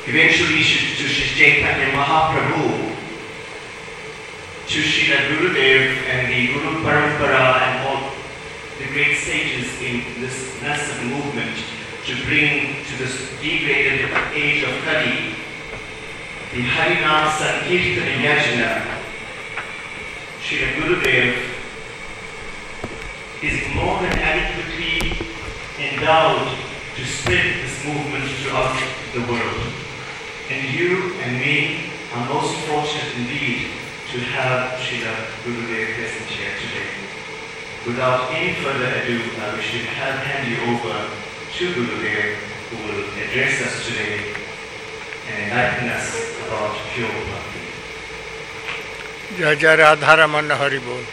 eventually to Sri Chaitanya Mahaprabhu, to Srila Gurudev and the Guru Parampara and all the great sages in this Nasa movement to bring to this degraded age of Kali the Harinam Sankirtana Yajna. Srila Gurudev is more than adequately endowed to spread this movement throughout the world. And you and me are most fortunate indeed to have Srila Gurudev present here today. Without any further ado, I wish to hand you over to Gurudev, who will address us today and enlighten us about pure bhakti. Jai Jai Radharaman Hari Bol.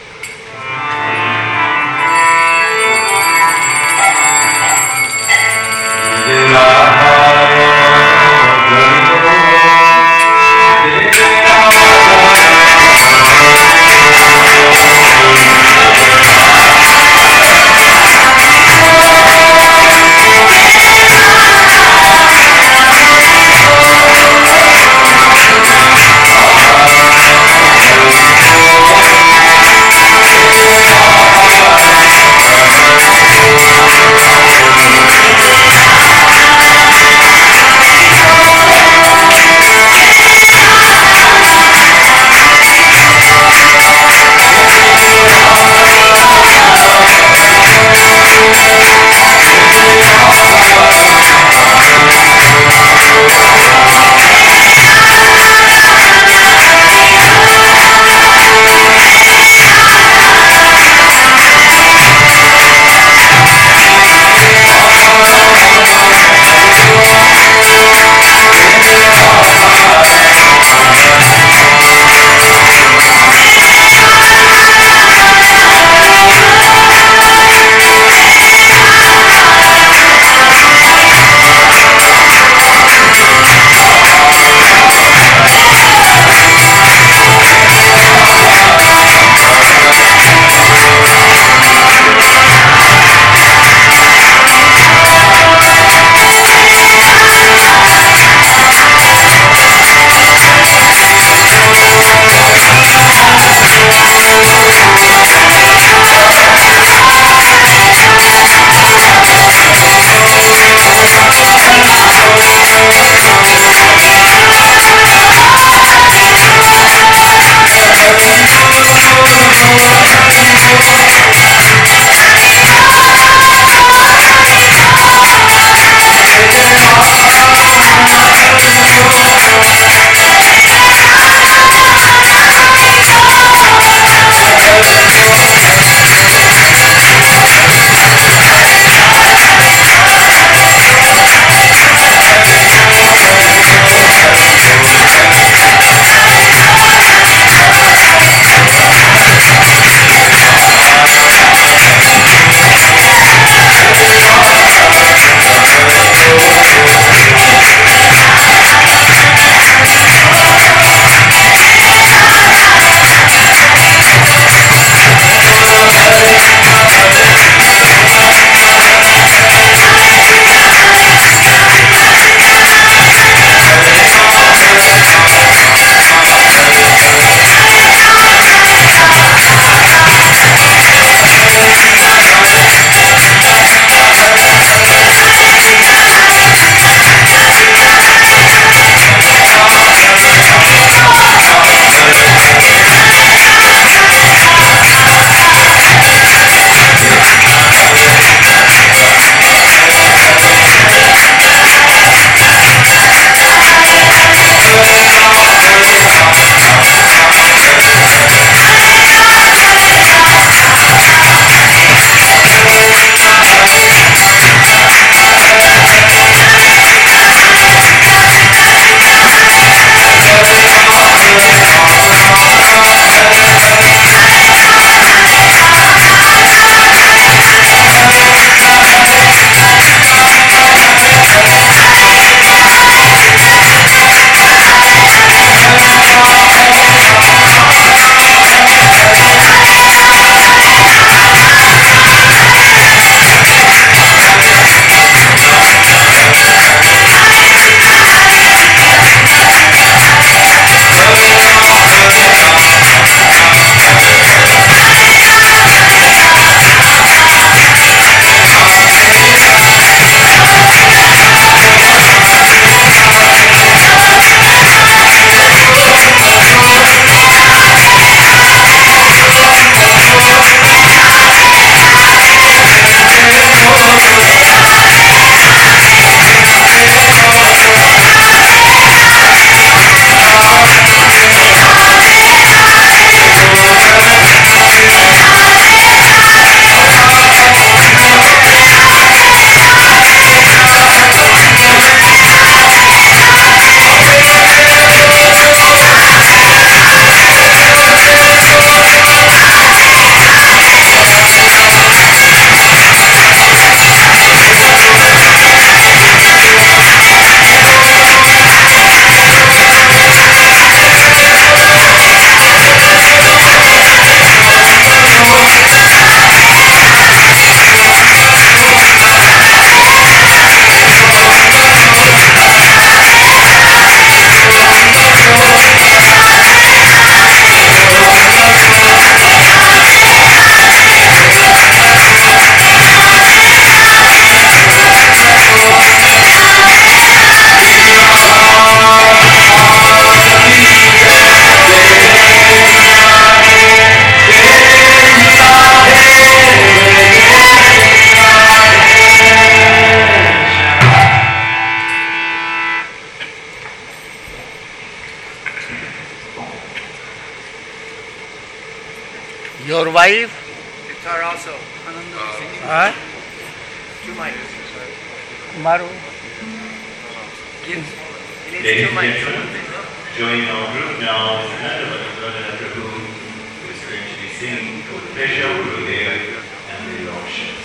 wife? Guitar also. Huh? 2 mics. Maru? He needs Ladies 2 and mics. gentlemen, joining our group now is another Prabhu who is going to be singing for the pleasure of Gurudev and the Lordships.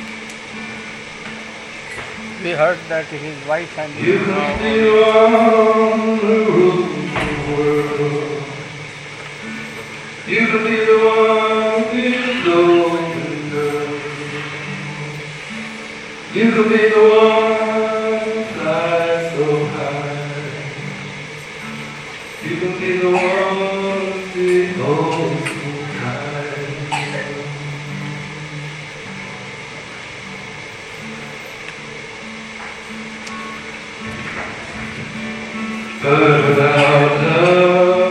We heard that his wife and You could be one who rules the world. You could be the one who's going girl. You could be the one who flies so high. You could be the one who holds so tight. But without love,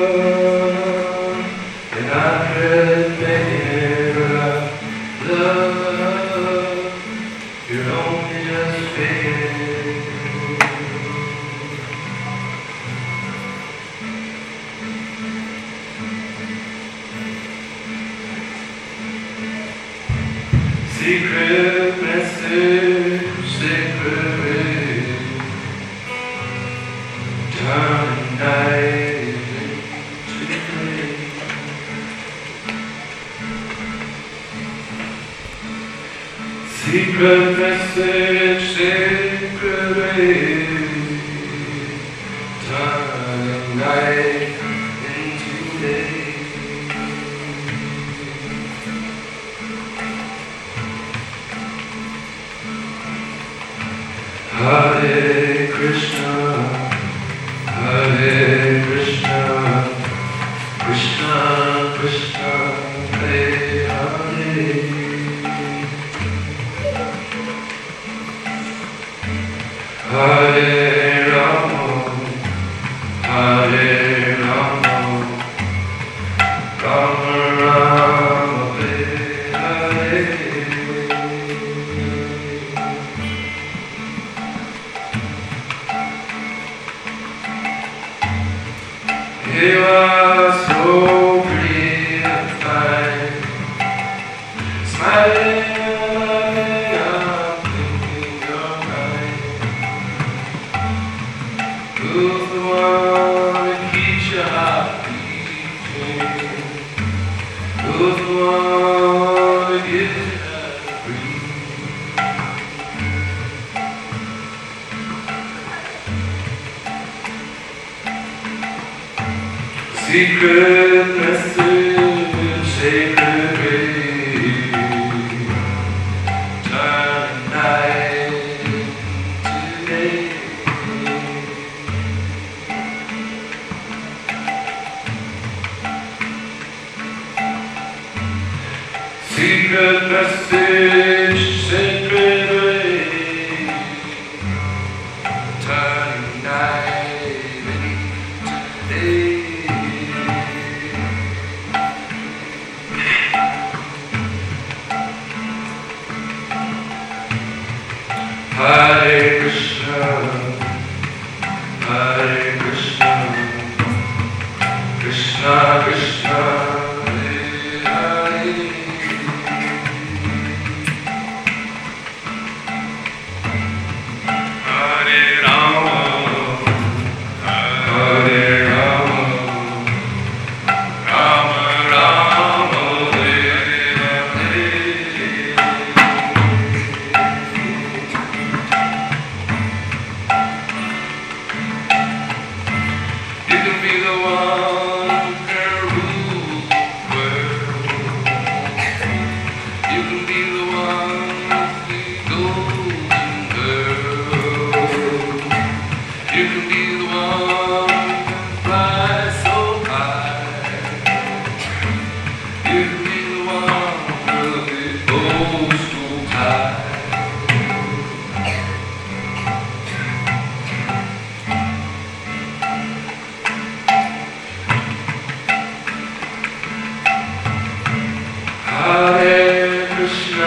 and I could make it without love, you're only just faking. Secret message, secret ring, turning night into day. Secret message, secret ring, turning night into day. Hare Krishna, Hare Krishna, Krishna Krishna, Hare Hare. Hare Rama, Hare Rama, Rama Rama, Hare Hare. You are so pretty and fine, smiling and I'm thinking you're mine. Who's the one that keeps your heart beating? Who's the one that gives you that breeze? Secret message, sacred way, turn night to day. Secret message, sacred way, turn night into day. Hare Krishna, Hare Krishna, Krishna Krishna, Hare Hare. Hare Rama, Hare Rama, Rama Rama, Hare Hare. You can be the one who can rule the world. You can be the one with the golden girl. You can be the one who can fly so high. You can be the one with the old school tie. Hare Krishna,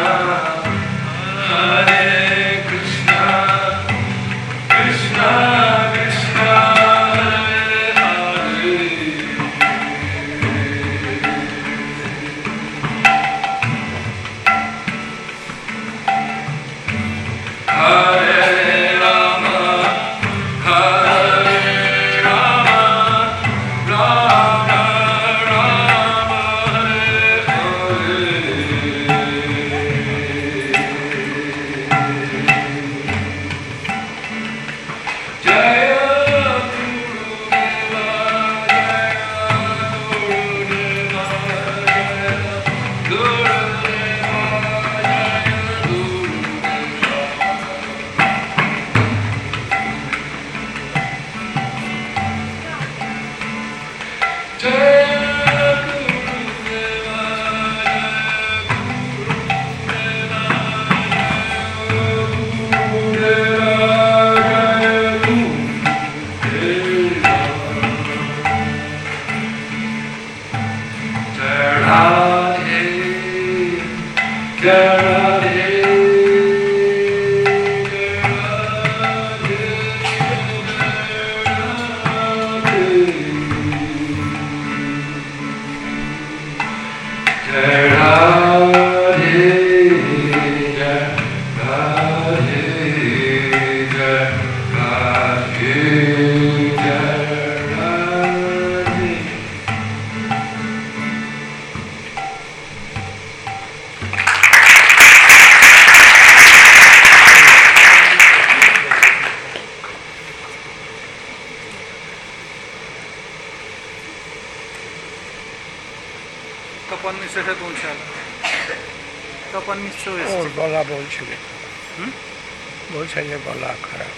Tapan মিশ্রের সাথে বলছে তপন মিশ্র ওর গলা বলছিল বলছে যে গলা খারাপ।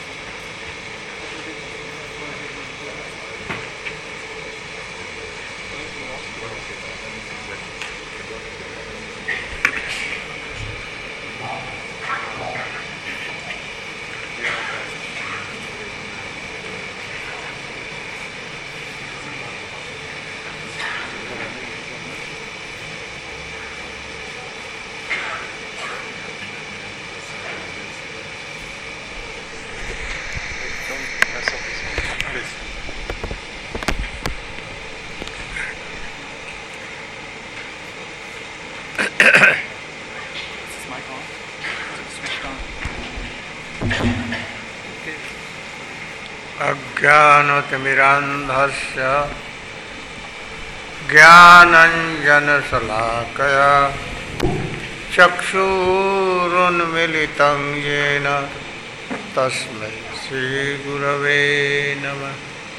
अज्ञानतिमिरान्धस्य ज्ञानञ्जनशलाकया चक्षुरुन्मिलितं येन तस्मै श्रीगुरवे नमः।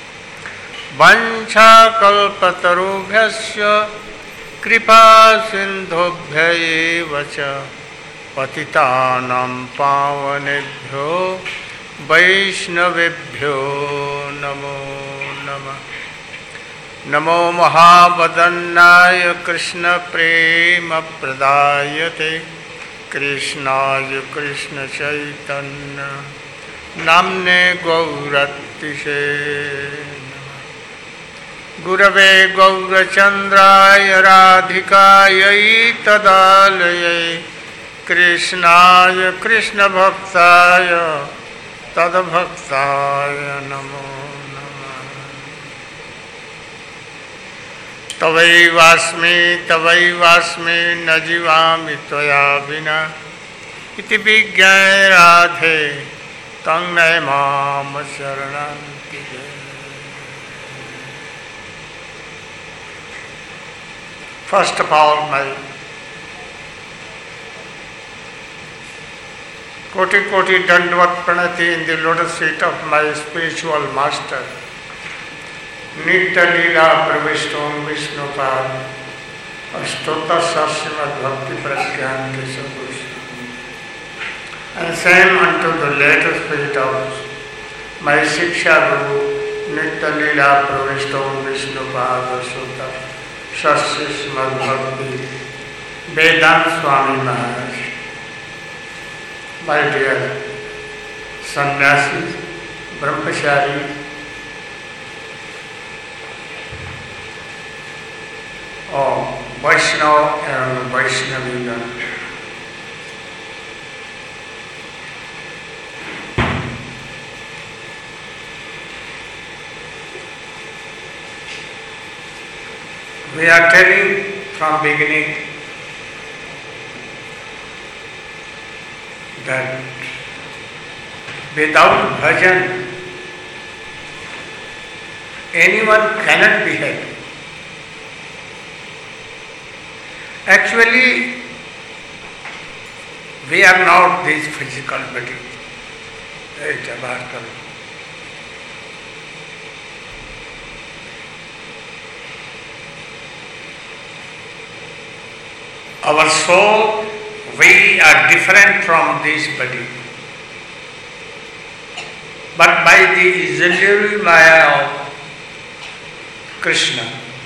वञ्चाकल्पतरुभ्यश्च कृपासिन्धुभ्य एव च पतितानां पावनेभ्यो वैष्णवेभ्यो नमो नमः। नमो महावदन्नाय कृष्णप्रेमप्रदायते कृष्णाय कृष्णचैतन्य नाम्ने गौरतिसे गुरवे गौरचन्द्राय राधिकायै तदालये कृष्णाय कृष्णभक्ताय तद्भक्ताय नमो नमः। तवैवास्मि न जीवामि त्वया विना इति विज्ञाय राधे तं नय मां शरणं ति। First of all, my koti dandvat pranati in the lotus feet of my spiritual master, Nitya Leela Pravishtom Vishnupad, Astota Sasrimad Bhakti Pragyan Keshapurush, and same unto the lotus feet of my Shiksha Guru, Nitya Leela Pravishtom Vishnupad, Astota Sasrimad Bhakti Vedanta Swami Maharaj. My dear sannyasis, brahmachari, or Vaishnava and Vaishnavigana. We are telling from beginning that without bhajan anyone cannot be happy. Actually, we are not this physical body. Our soul, we are different from this body. But by the illusory maya of Krishna,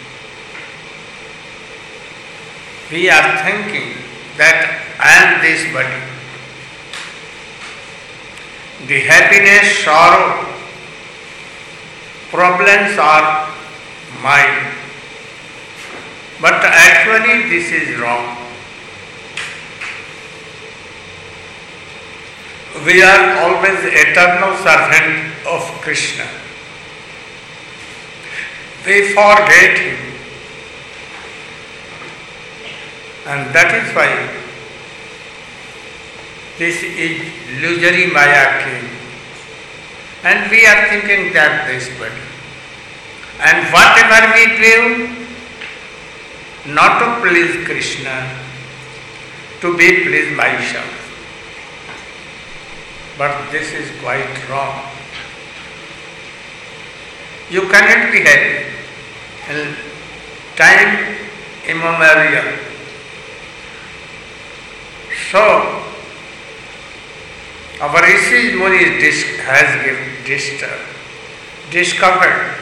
we are thinking that I am this body. The happiness, sorrow, problems are mine. But actually this is wrong. we are always eternal servant of Krishna. We forget him. And that is why this illusory Maya came. And we are thinking that this better. And whatever we do, not to please Krishna, to be pleased myself. But this is quite wrong. You cannot be happy in time immemorial. So, our Rishi Muni has discovered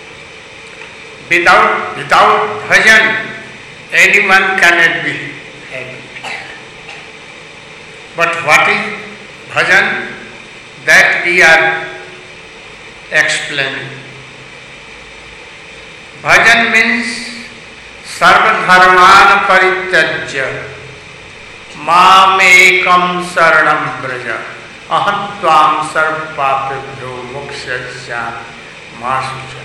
without bhajan, anyone cannot be happy. But what is bhajan? That we are explaining. Bhajan means sarva dharman parityajya mam ekam saranam braja aham tvam sarva papebhyo mokshasya masucha.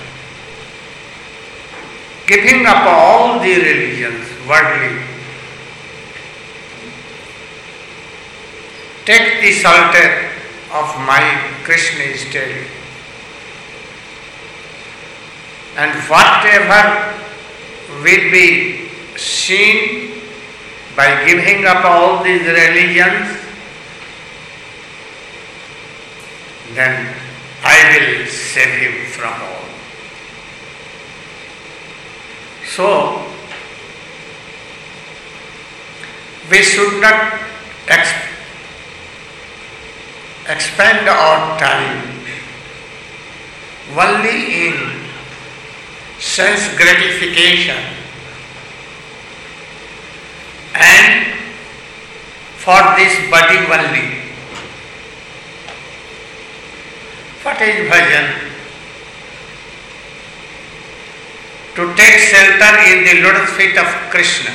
Giving up all the religions, worldly, take the shelter of my Krishna is telling. And whatever will be seen by giving up all these religions, then I will save him from all. So, we should not expend our time only in sense gratification and for this body only. What is bhajan? To take shelter in the lotus feet of Krishna.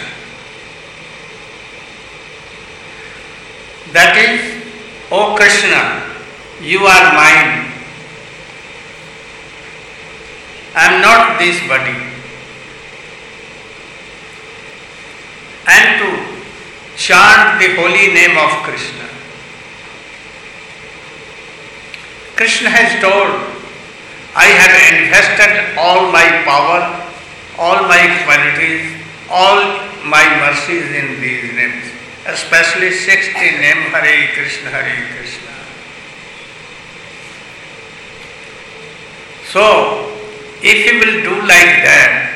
That is, O Krishna, you are mine. I am not this body. And to chant the holy name of Krishna. Krishna has told, I have invested all my power, all my qualities, all my mercies in these names, especially 60 names, Hare Krishna, Hare Krishna. So, if you will do like that,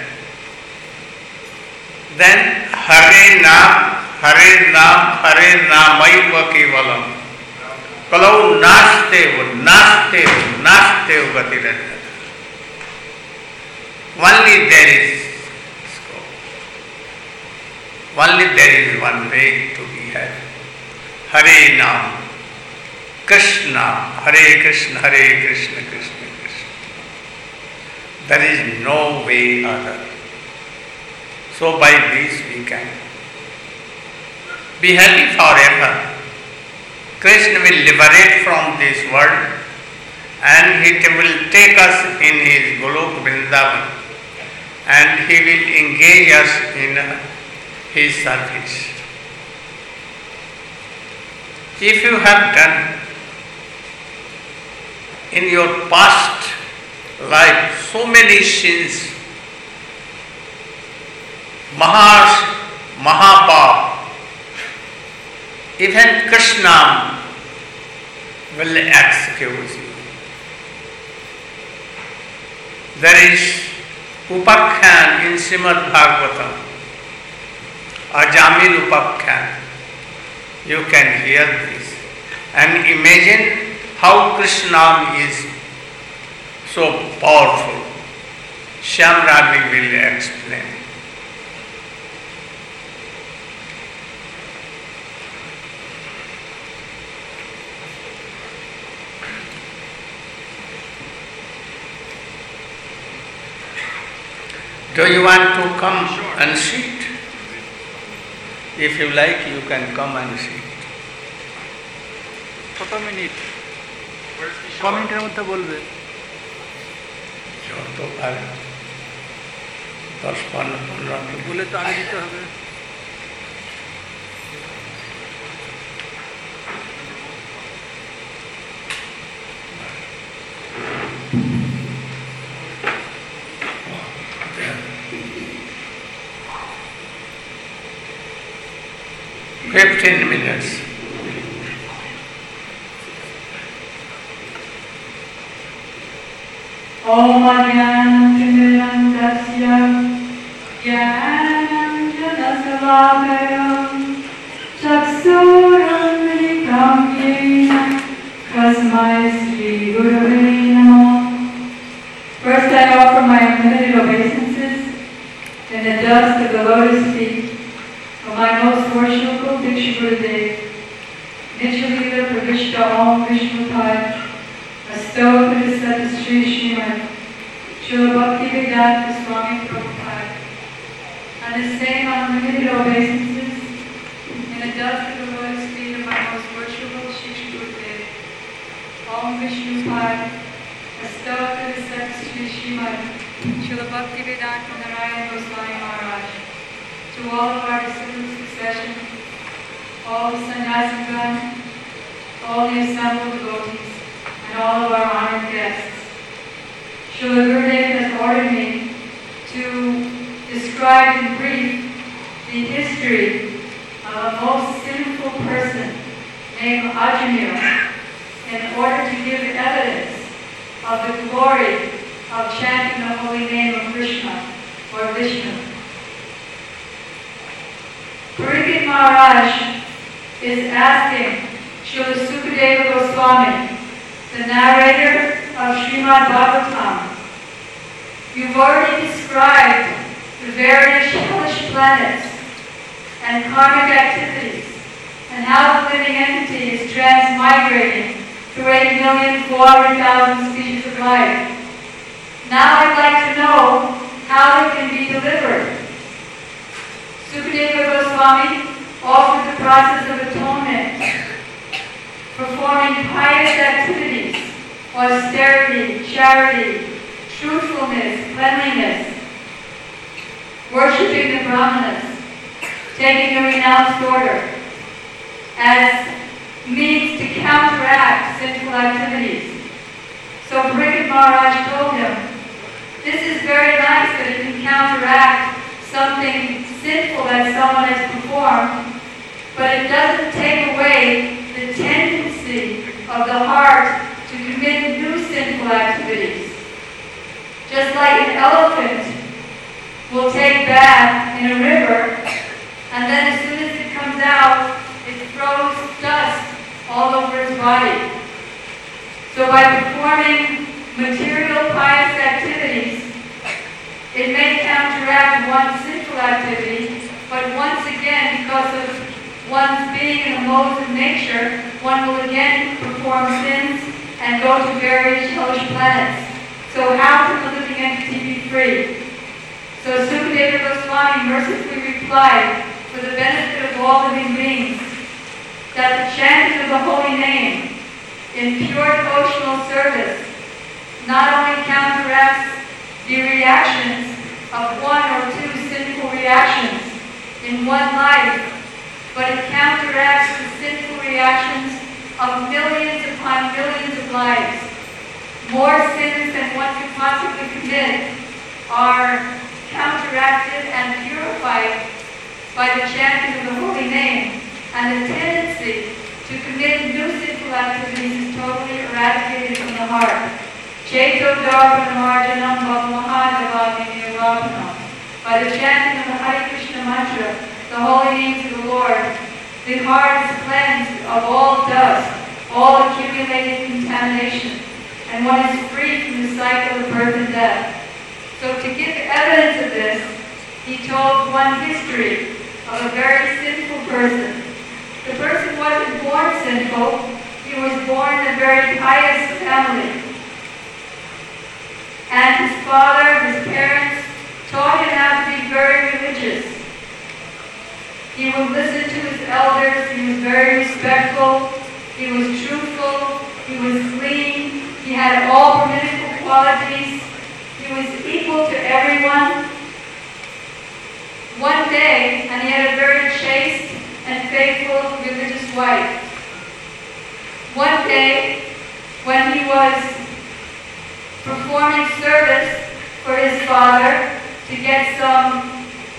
then Hare Nam, Hare Namaiva Kevalam. Kalau naste gatirajna. Only there is scope. Only there is one way to be had. Hare Nam, Krishna, Hare Krishna, Hare Krishna, Krishna Krishna. There is no way other. So by this we can be happy forever. Krishna will liberate from this world and he will take us in his Golok Vrindavan and he will engage us in his service. If you have done in your past life so many sins, Mahapap, even Krishna will excuse you. There is Upakhyan in Srimad Bhagavatam, Ajamil Upakhyan. You can hear this and imagine how Krishna is so powerful. Shyam Ravi will explain. Do you want to come and sit? If you like, you can come and sit. কত minute Where's ক Kishore? মিনিটের মধ্যে বলবে যত পারে 10-15 বলে তো আগে দিতে হবে minutes. Om Ajnanandasya Jnanasalakaya Chaksuramritam Yena Tasmai Sri Gurave Namaha. First I offer my unlimited obeisances in the dust of the lotus feet of my most worshipful Diksha Gurudev, Nitya Pravishta Om Vishnu Pai, Asto Padisata Sri Srimad Srila Bhaktivedanta Swami Prabhupada, and the same unlimited obeisances in the dust of the lotus feet of my most worshipful Sri Gurudev, Om Vishnu Pai, Asto Padisata Sri Srimad Srila Bhaktivedanta Narayan Goswami Maharaj, to all of our disciples succession, all the sannyasigam, all the assembled devotees, and all of our honored guests. Srila Gurudev has ordered me to describe in brief the history of a most sinful person named Ajamil in order to give evidence of the glory of chanting the holy name of Krishna or Vishnu. Parikshit Maharaj is asking Srila Sukadeva Goswami, the narrator of Srimad Bhagavatam, you've already described the various hellish planets and karmic activities and how the living entity is transmigrating through 8,400,000 species of life. Now I'd like to know how they can be delivered. Sukadeva Goswami offered the process of atonement, performing pious activities, austerity, charity, truthfulness, cleanliness, worshipping the Brahmanas, taking a renounced order, as means to counteract sinful activities. So Parikshit Maharaj told him, this is very nice that it can counteract something sinful that someone has performed, but it doesn't take away the tendency of the heart to commit new sinful activities. Just like an elephant will take bath in a river, and then as soon as it comes out, it throws dust all over its body. So by performing material pious activities, it may counteract one's sinful activity, but once again, because of one's being in a mode of nature, one will again perform sins and go to various hellish planets. So how can the living entity be free? So Sukadeva Goswami mercifully replied, for the benefit of all living beings, that the chanting of the holy name in pure devotional service not only counteracts the reactions of one or two sinful reactions in one life, but it counteracts the sinful reactions of millions upon millions of lives. More sins than one could possibly commit are counteracted and purified by the chanting of the holy name, and the tendency to commit new sinful activities is totally eradicated from the heart. Cheto Darpanamarjanam Bhavamahadavagyanirvapanam. By the chanting of the Hare Krishna mantra, the holy names of the Lord, the heart is cleansed of all dust, all accumulated contamination, and one is free from the cycle of birth and death. So to give evidence of this, he told one history of a very sinful person. The person wasn't born sinful, he was born in a very pious family. And his father, his parents, taught him how to be very religious. He would listen to his elders, he was very respectful, he was truthful, faithful religious wife. One day, when he was performing service for his father to get some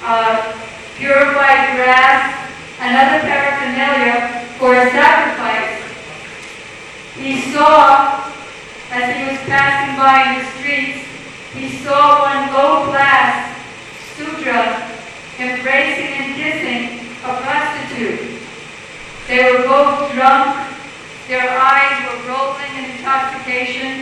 purified grass and other paraphernalia for a sacrifice, he saw, as he was passing by in the streets, he saw one low-class Sudra embracing and kissing a prostitute. They were both drunk, their eyes were rolling in intoxication,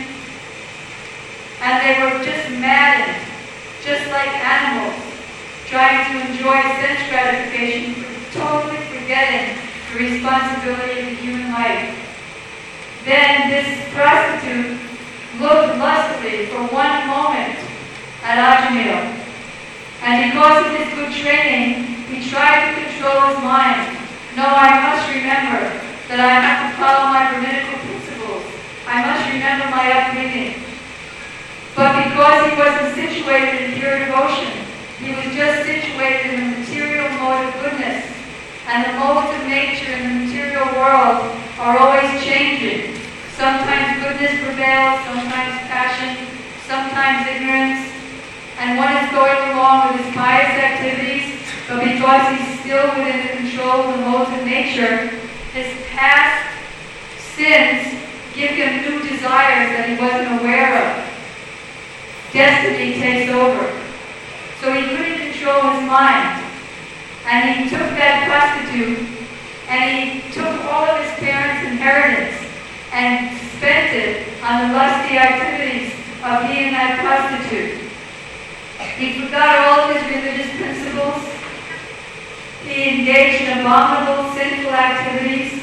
and they were just maddened, just like animals, trying to enjoy sense gratification, totally forgetting the responsibility of the human life. Then this prostitute looked lustfully for one moment at Ajamil, and because of his good training, he tried to control his mind. No, I must remember that I have to follow my Brahminical principles. I must remember my upbringing. But because he wasn't situated in pure devotion, he was just situated in the material mode of goodness. And the modes of nature in the material world are always changing. Sometimes goodness prevails, sometimes passion, sometimes ignorance. And one is going along with his pious activities, but because he's still within the control of the modes of nature, his past sins give him new desires that he wasn't aware of. Destiny takes over. So he couldn't control his mind. And he took that prostitute, and he took all of his parents' inheritance and spent it on the lusty activities of being that prostitute. He forgot all of his religious principles. He engaged in abominable, sinful activities,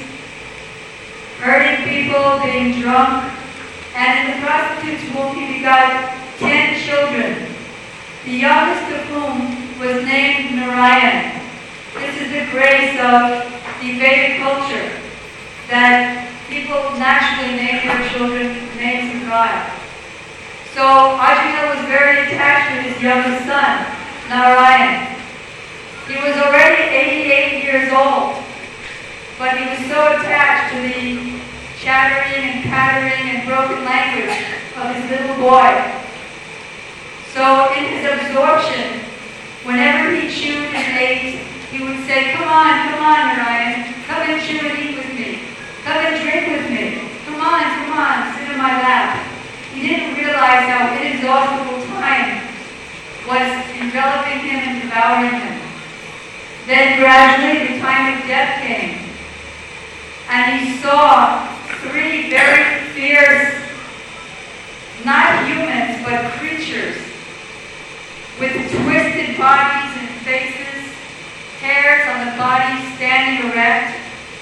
hurting people, being drunk, and in the prostitute's womb he begot 10 children, the youngest of whom was named Narayan. This is the grace of the Vedic culture, that people naturally name their children the names of God. So Arjuna was very attached to his youngest son, Narayan. He was already 88 years old, but he was so attached to the chattering and pattering and broken language of his little boy. So in his absorption, whenever he chewed and ate, he would say, come on, Narayan, come and chew and eat with me. Come and drink with me. Come on, sit in my lap. He didn't realize how inexhaustible time was enveloping him and devouring him. Then gradually the time of death came, and he saw 3 very fierce, not humans, but creatures, with twisted bodies and faces, hairs on the body standing erect,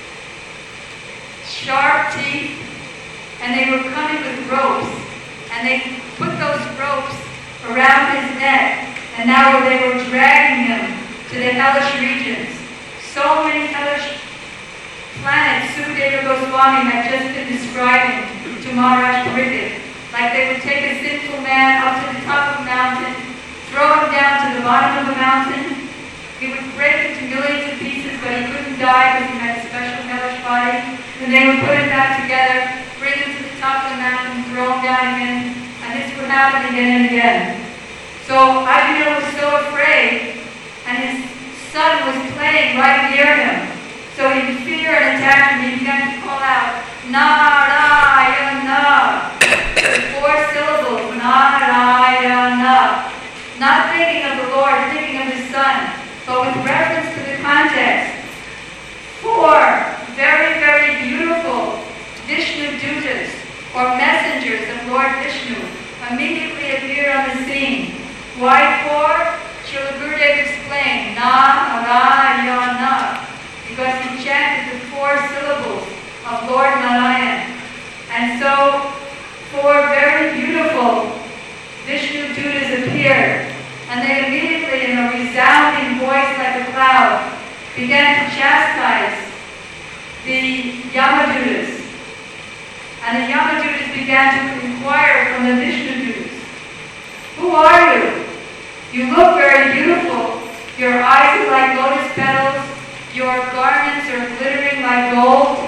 sharp teeth, and they were coming with ropes, and they put those ropes around his neck, and now they were dragging him to the hellish regions. So many hellish planets Sukadeva Goswami had just been describing to Maharaj Pariksit. Like they would take a sinful man up to the top of a mountain, throw him down to the bottom of the mountain. He would break into millions of pieces, but he couldn't die because he had a special hellish body. And they would put him back together, bring him to the top of the mountain, throw him down again, and this would happen again and again. So Arjuna was so afraid, and his son was playing right near him. So in fear and attachment, he began to call out, Narayana, 4 syllables, Narayana. Not thinking of the Lord, thinking of his son, but with reference to the context. 4 very, very beautiful Vishnu Dutas, or messengers of Lord Vishnu, immediately appeared on the scene. Why 4? Srila Gurudev explained, Narayana, because he chanted the 4 syllables of Lord Narayan. And so 4 very beautiful Vishnu Dutas appeared, and they immediately, in a resounding voice like a cloud, began to chastise the Yamadutas. And the Yamadutas began to inquire from the Vishnu Dutas, who are you? You look very beautiful. Your eyes are like lotus petals. Your garments are glittering like gold.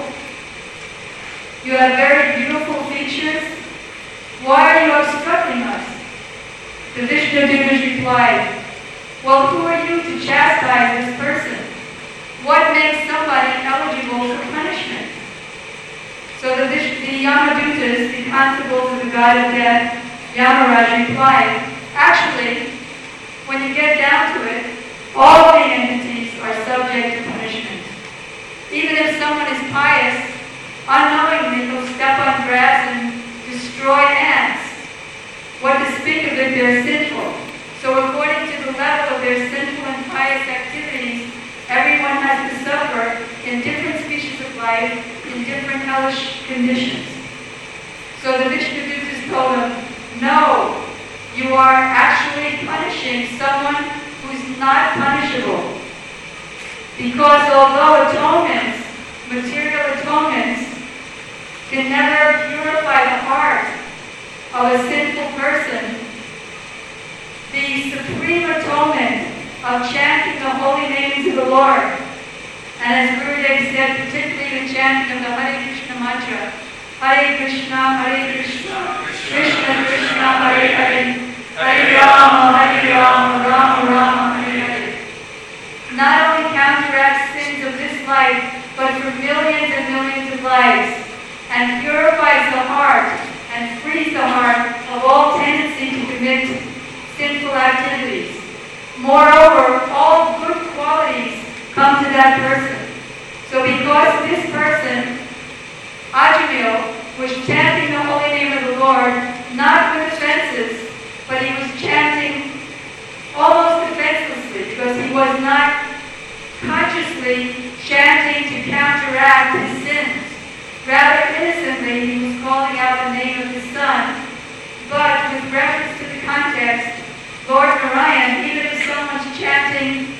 You have very beautiful features. Why are you obstructing us? The Vishnudutas replied, well, who are you to chastise this person? What makes somebody eligible for punishment? So the Yamadutas, the constables of the god of death, Yamaraj, replied, actually, when you get down to it, all the entities are subject to punishment. Even if someone is pious, unknowingly he'll step on grass and destroy ants. What to speak of it, they're sinful. So according to the level of their sinful and pious activities, everyone has to suffer in different species of life, in different hellish conditions. So the Vishnudutas told him, no, you are actually punishing someone who's not punishable. Because although atonements, material atonements, can never purify the heart of a sinful person, the supreme atonement of chanting the holy names of the Lord, and as Gurudev said, particularly the chanting of the Hare Krishna mantra, Hare Krishna, Krishna Krishna, Hare Hare, Hare Rama, Rama Rama, Hare Hare, not only counteracts sins of this life, but for millions and millions of lives, and purifies the heart and frees the heart of all tendency to commit sinful activities. Moreover, all good qualities come to that person. So because this person, Ajamil, was chanting the holy name of the Lord, not with offenses, but he was chanting almost defenselessly, because he was not consciously chanting to counteract his sins. Rather innocently, he was calling out the name of his son. But with reference to the context, Lord Narayan, even if someone's chanting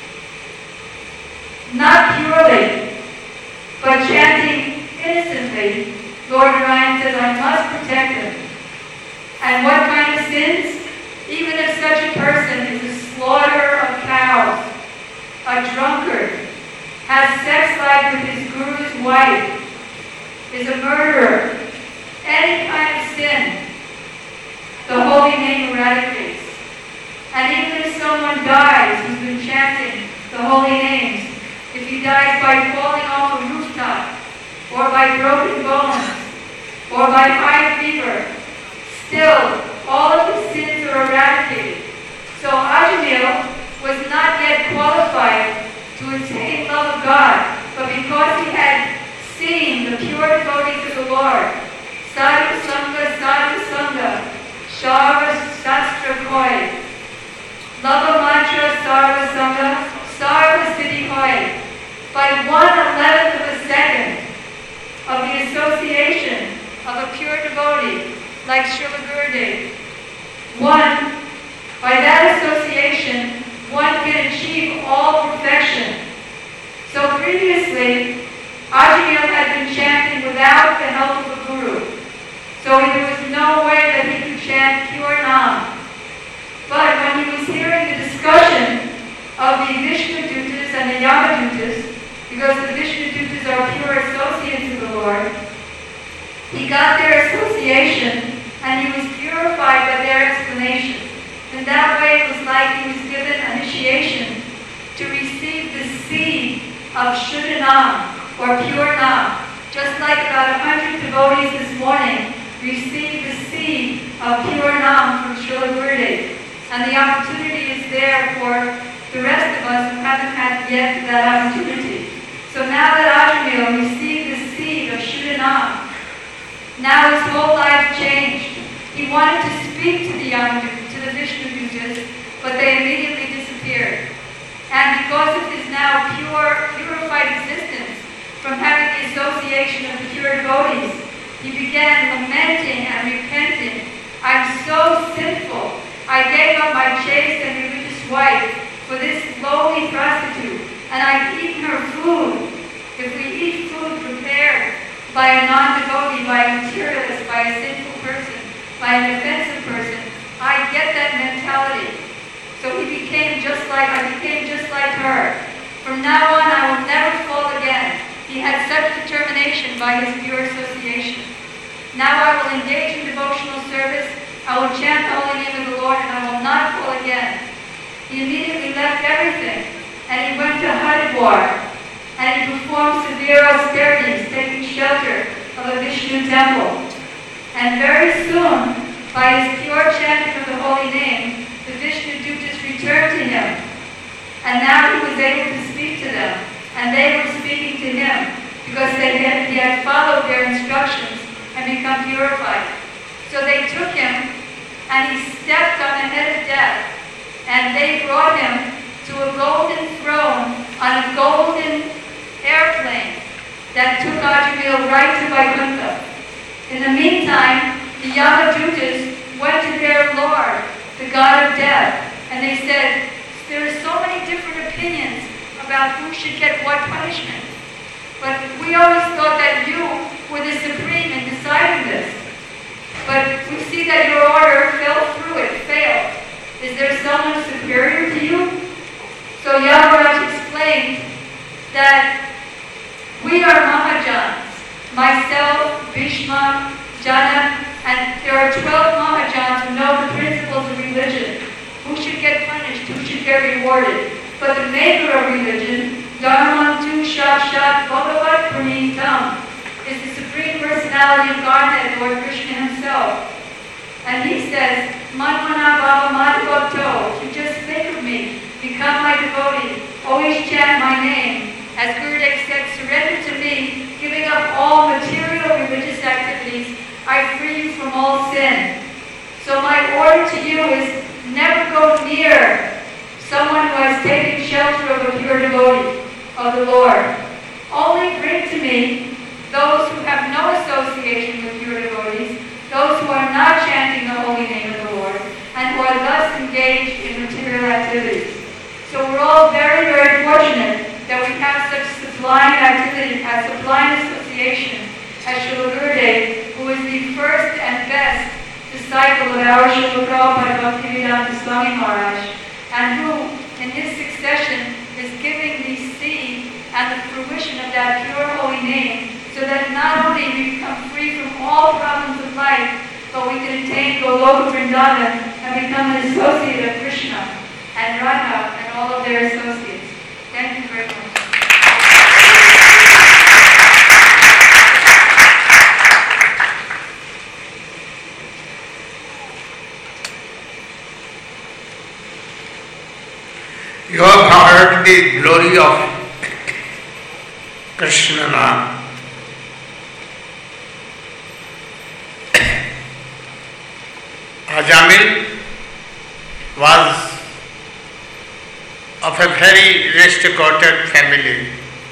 not purely, but chanting innocently, Lord Narayan says, I must protect him. And what kind of sins? Even if such a person is a slaughterer of cows, a drunkard, has sex life with his guru's wife, is a murderer, any kind of sin, the holy name eradicates. And even if someone dies who's been chanting the holy names, if he dies by falling off a rooftop, or by broken bones, or by high fever, still all of the sins are eradicated. So Ajamil was not yet qualified to attain love of God, but because he had seen the pure devotees of the Lord, Sadhu Sangha, Shava Shastra Koi, Lava Mantra Sarva Sangha, Sarva Siddhi Koi, by 1/11 of a second of the association of a pure devotee like Srila Gurudev, by that association, one can achieve all perfection. So previously, Ajamil had been chanting without the help of a guru. So there was no way that he could chant pure Nam. But when he was hearing the discussion of the Vishnudutas and the Yamadutas, because the Vishnudutas are pure associates of the Lord, he got their association and he was purified by their explanation. And that way it was like he was given initiation to receive the seed of Shuddha Nam, or pure Nam. Just like about 100 devotees this morning received the seed of pure Nam from Srila Gurudev. And the opportunity is there for the rest of us who haven't had yet that opportunity. So now that Ajamil received the seed of Shuddha Nam, now his whole life changed. He wanted to speak to the Vishnudutas, but they immediately disappeared. And because of his now purified existence, from having the association of the pure devotees, he began lamenting and repenting. I'm so sinful. I gave up my chaste and religious wife for this lowly prostitute, and I've eaten her food. If we eat food prepared by a non-devotee, by a materialist, by a sinful person, by an offensive person, I get that mentality. So I became just like her. From now on, I will never fall again. He had such determination by his pure association. Now I will engage in devotional service. I will chant the holy name of the Lord, and I will not fall again. He immediately left everything, and he went to Haridwar, and he performed severe austerities, taking shelter of a Vishnu temple. And very soon, by his pure chanting of the holy name, the Vishnu Dutas returned to him. And now he was able to speak to them, and they were speaking to him, because he had followed their instructions and become purified. So they took him, and he stepped on the head of death, and they brought him to a golden throne on a golden airplane that took Ajamil right to Vaikuntha. In the meantime, the Yamadutas went to their Lord, the God of death, and they said, there are so many different opinions about who should get what punishment. But we always thought that you were the supreme in deciding this. But we see that your order fell through it, failed. Is there someone superior to you? So Yamaraj explained that we are Mahajans. Myself, Bhishma, Janak, and there are 12 Mahajans who know the principles of religion. Who should get punished? Who should get rewarded? But the maker of religion, Dharmantu Shakshat Bhagavat Pranitham, is the Supreme Personality of Godhead, Lord Krishna himself. And he says, Manmana Bhava Madhavakto, if you just think of me, become my devotee, always chant my name. As Gurudev said, surrender to me, giving up all material religious activities, I free you from all sin. So my order to you is never go near someone who has taken shelter of a pure devotee of the Lord. Only bring to me those who have no association with pure devotees, those who are not chanting the holy name of the Lord, and who are thus engaged in material activities. So we're all very, very fortunate that we have such sublime activity, a sublime association as Srila Gurudev, who is the first and best disciple of our Srila Prabhupada Bhaktivedanta Swami Maharaj, and who, in his succession, is giving the seed and the fruition of that pure holy name, so that not only we become free from all problems of life, but we can attain Goloka Vrindavan and become an associate of Krishna and Radha and all of their associates. Thank you very much. You have heard the glory of Krishna Nam. Ajamil was of a very restricted family,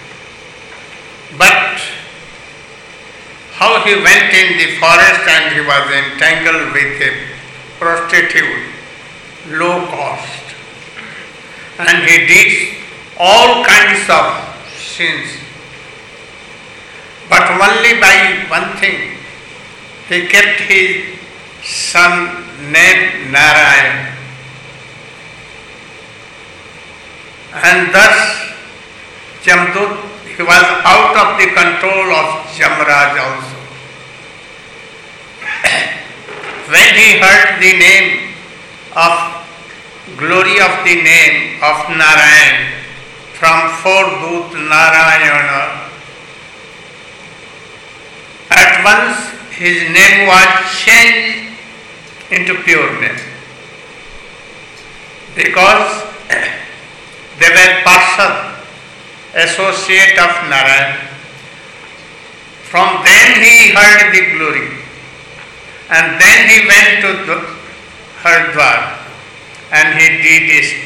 but how he went in the forest and he was entangled with a prostitute, low cost. And he did all kinds of sins. But only by one thing, he kept his son named Narayan. And thus, Jamdut, he was out of the control of Jamraj also. When he heard the name of glory of the name of Narayan from four Dut Narayana, at once his name was changed into pure name, because they were Parshad, associate of Narayan. From then he heard the glory, and then he went to Haridwar. And he did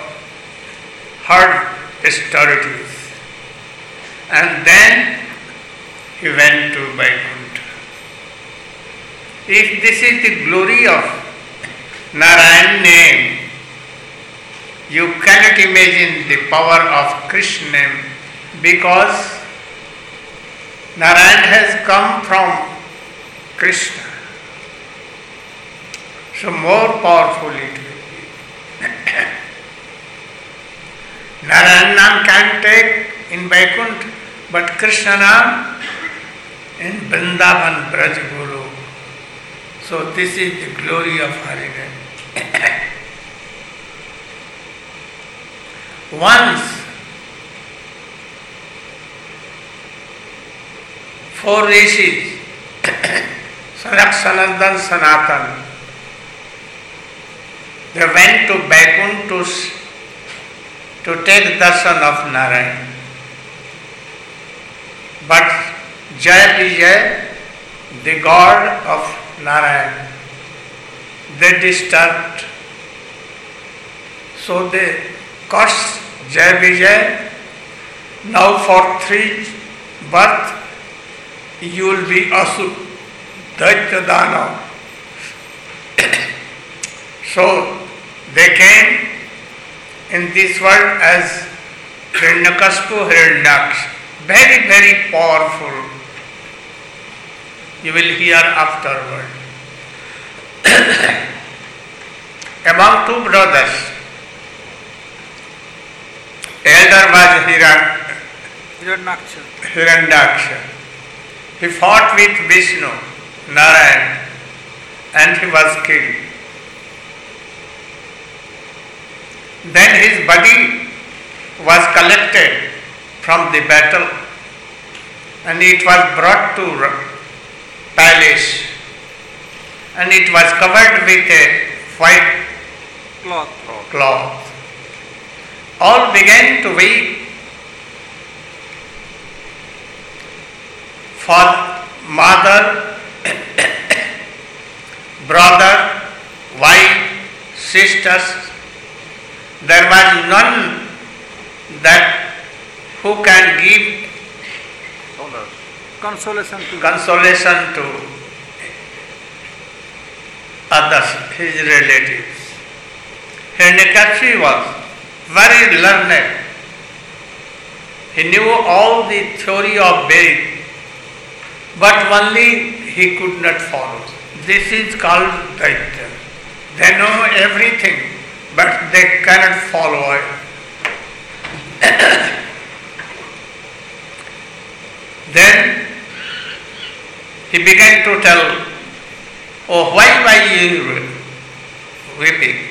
heard austerities. And then he went to Vaikuntha. If this is the glory of Narayan name, you cannot imagine the power of Krishna name, because Narayan has come from Krishna. So more powerful it will be. Narayan Nam can take in Vaikuntha, but Krishna Nam in Vrindavan Braj Guru. So this is the glory of Harinam. Once 4 rishis, Sanak, Sanandan, Sanatan, they went to Vaikuntha to take darshan of Narayan. But Jai Vijay, the god of Narayan, they disturbed. So they cursed Jai Vijay. Now for 3 births you will be Asur, Daitya Danav. So they came in this world as Hiranyakashipu, Hiranyaksha. Very, very powerful. You will hear afterward. Among 2 brothers, elder was Hiranyaksha. He fought with Vishnu, Narayan, and he was killed. Then his body was collected from the battle and it was brought to palace and it was covered with a white cloth. All began to weep. For mother, brother, wife, sisters, there was none that who can give consolation to others, his relatives. Hiranyakashipu was very learned. He knew all the theory of Veda, but only he could not follow. This is called Daitya. They know everything, but they cannot follow it. Then he began to tell, oh, why are you weeping?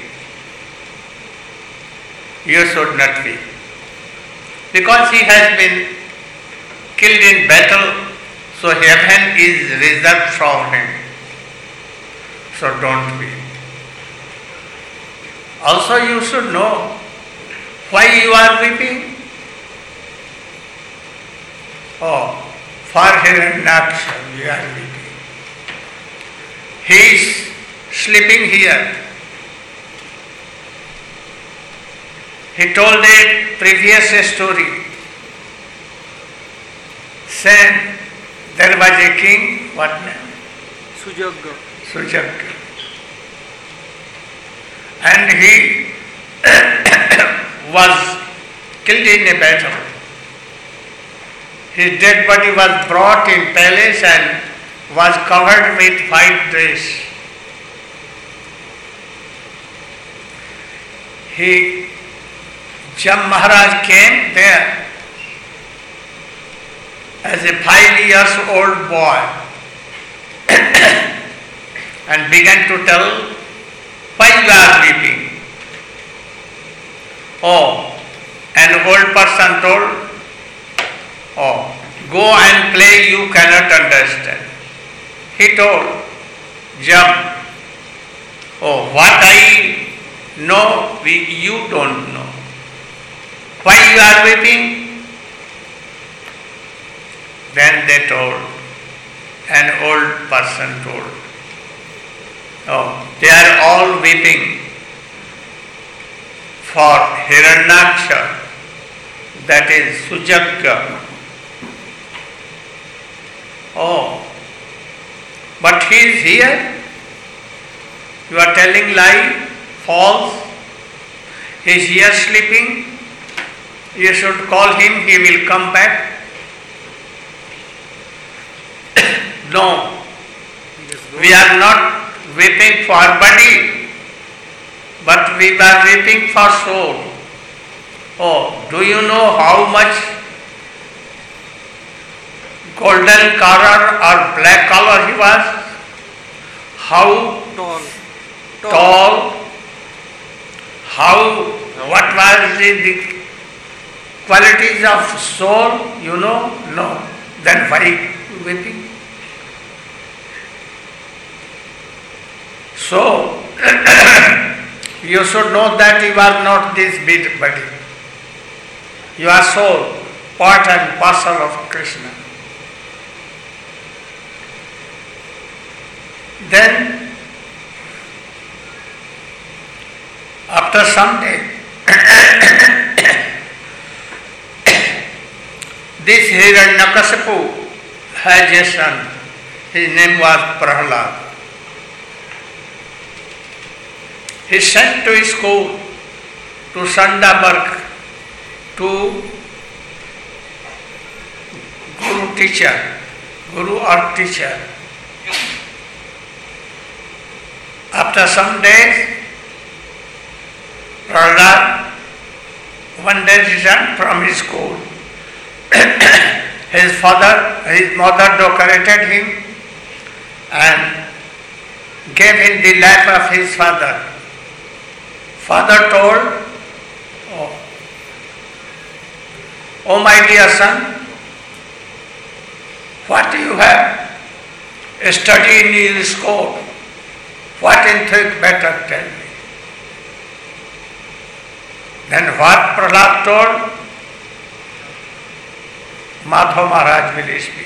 You should not weep. Because he has been killed in battle, so heaven is reserved for him. So don't weep. Also you should know why you are weeping. Oh, for Hiranyaksha we are weeping. He is sleeping here. He told a previous story. Saying there was a king, what name? Sujagga. And he was killed in a battle. His dead body was brought in palace and was covered with white dress. Jam Maharaj came there as a 5-year-old boy and began to tell, why you are weeping? Oh, an old person told, oh, go and play, you cannot understand. He told, Jam, oh, what I know, you don't know. Why you are weeping? Then they told, an old person told, oh, they are all weeping for Hiranyaksha, that is Sujagga. Oh, but he is here. You are telling lie, false. He is here sleeping. You should call him, he will come back. No, we are not weeping for body, but we are weeping for soul. Oh, do you know how much golden color or black color he was? How Tall. tall? How, what was the qualities of soul? You know? No. Then why weeping? So, you should know that you are not this big body. You are soul, part and parcel of Krishna. Then, after some day, this Hiranyakasipu has a son. His name was Prahlad. He sent to school, to Sandaberg, to Guru or teacher. After some days, Prahlad one day returned from his school. His mother decorated him and gave him the lap of his father. Father told, "Oh my dear son, what do you have? Study in your school. What in think better, tell me." Then what Prahlad told, Madhav Maharaj will speak.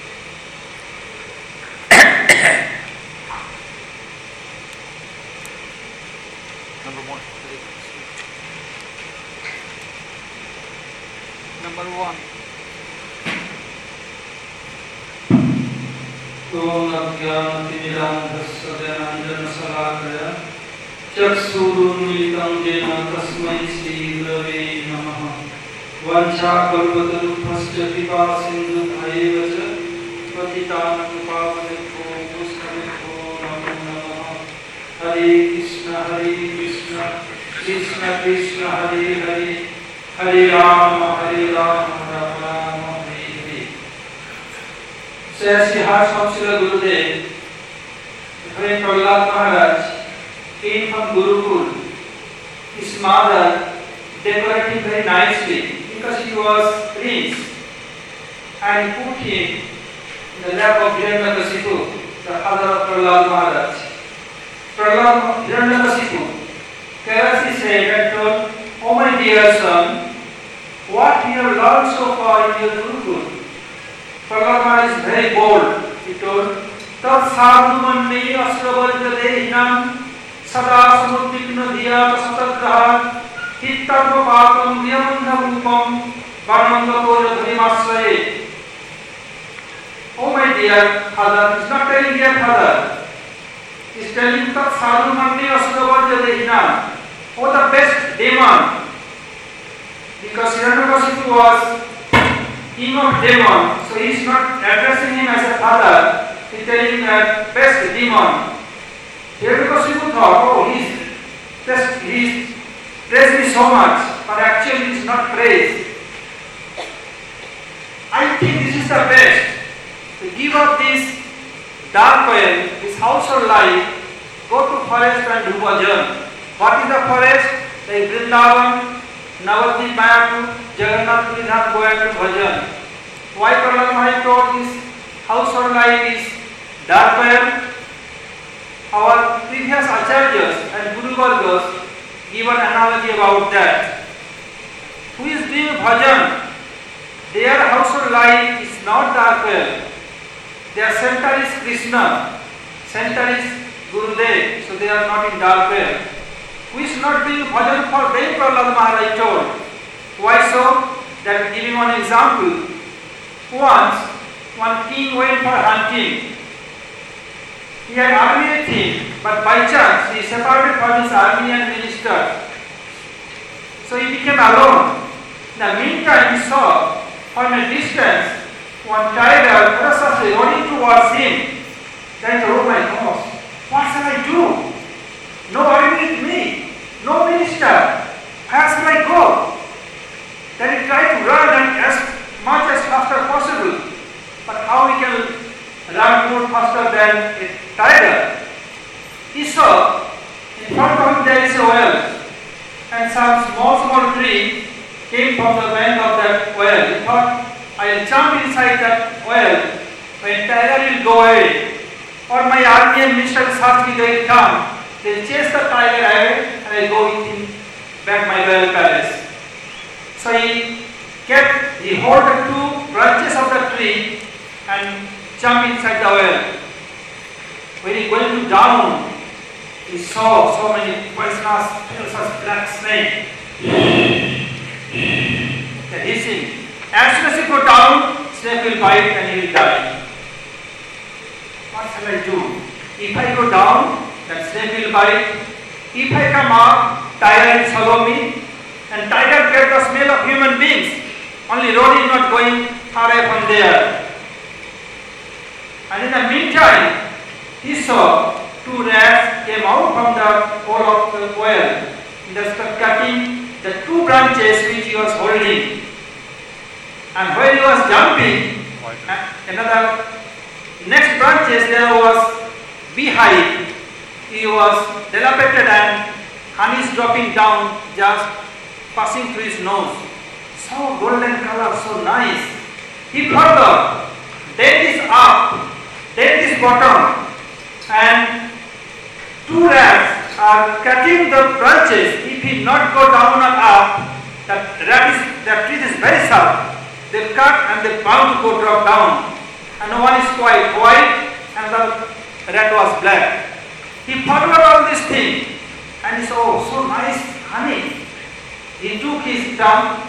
Number 1. Om Ajnanatimirandhasya Jananjanasalakaya Chaksurunmilitam Jena Tasmai Shri Gurave Namaha Vanchakalpatarubhasya Kripasindhubhaivacha Patitanam Pavanebhyo Vaishnavebhyo Namo Namaha Hare Krishna Krishna Krishna Hare Hare Hare Rama Rama Rama Hare Hare. So as he heard from Srila Gurudev, when Prahlad Maharaj came from Gurukul, his mother decorated him very nicely because he was prince, and put him in the lap of Hiranyakasipu, the father of Prahlad Maharaj. Prahlad Hiranyakasipu carelessly said and told, "Oh my dear son, what you have learned so far in your Gurukul?" Prahlad Maharaj is very bold. He told, "Tat sadhu manne asravajya dehinam sada samudvikna dhiyata satagraha hittatva pakam niyamandha rupam varmangato yadharimasraye." Oh my dear father, he is not telling dear father. He is telling Tat sadhu manne asravajya dehinam. Oh, the best demon. Because Hiranyakasipu was king of demon, so he is not addressing him as a father, he is telling him that best demon. Hiranyakasipu thought, oh, he is praised me so much, but actually he is not praised. I think this is the best. To give up this dark oil, this household life, go to forest and do bhajan. What is the forest? Like Vrindavan, Navadvip, Mayapur, Jagannath Puri Dham, go and do bhajan. Why Prahlad Maharaj told this household life is dark oil? Our previous acharyas and Guru Vargas give an analogy about that. Who is doing bhajan? Their household life is not dark oil. Their center is Krishna, center is Gurudev, so they are not in dark oil. Who is not doing bhajan for them, Prahlad Maharaj told. Why so? That giving one example. Once, one king went for hunting. He had army with him, but by chance he separated from his army and minister. So he became alone. In the meantime, he saw from a distance one tiger ferociously running towards him. Then he thought, oh my gosh, what shall I do? No army with me, no minister. Where shall I go? than a tiger. He saw in front of him there is a well, and some small tree came from the bank of that well. He thought, I will jump inside that well, when tiger will go away, or my army and Mr. Shastri will come, they will chase the tiger away and I will go with him back my royal palace. So he held the two branches of the tree and jumped inside the well. When he went down, he saw so many poisonous black snake. They're hissing. As soon as he go down, snake will bite and he will die. What shall I do? If I go down, then snake will bite. If I come up, tiger will swallow me. And tiger gets the smell of human beings. Only road is not going far away from there. And in the meantime, he saw two rats came out from the hole of the well. They started cutting the two branches which he was holding. And when he was jumping, another next branches there was beehive. He was dilapidated and honey is dropping down, just passing through his nose. So golden color, so nice. He forgot, death is up, death is bottom, and two rats are cutting the branches. If he not go down or up, that tree is very sharp. They cut and they bound to go drop down. And one is quite white and the rat was black. He forgot all this thing and he said, oh, so nice honey. He took his tongue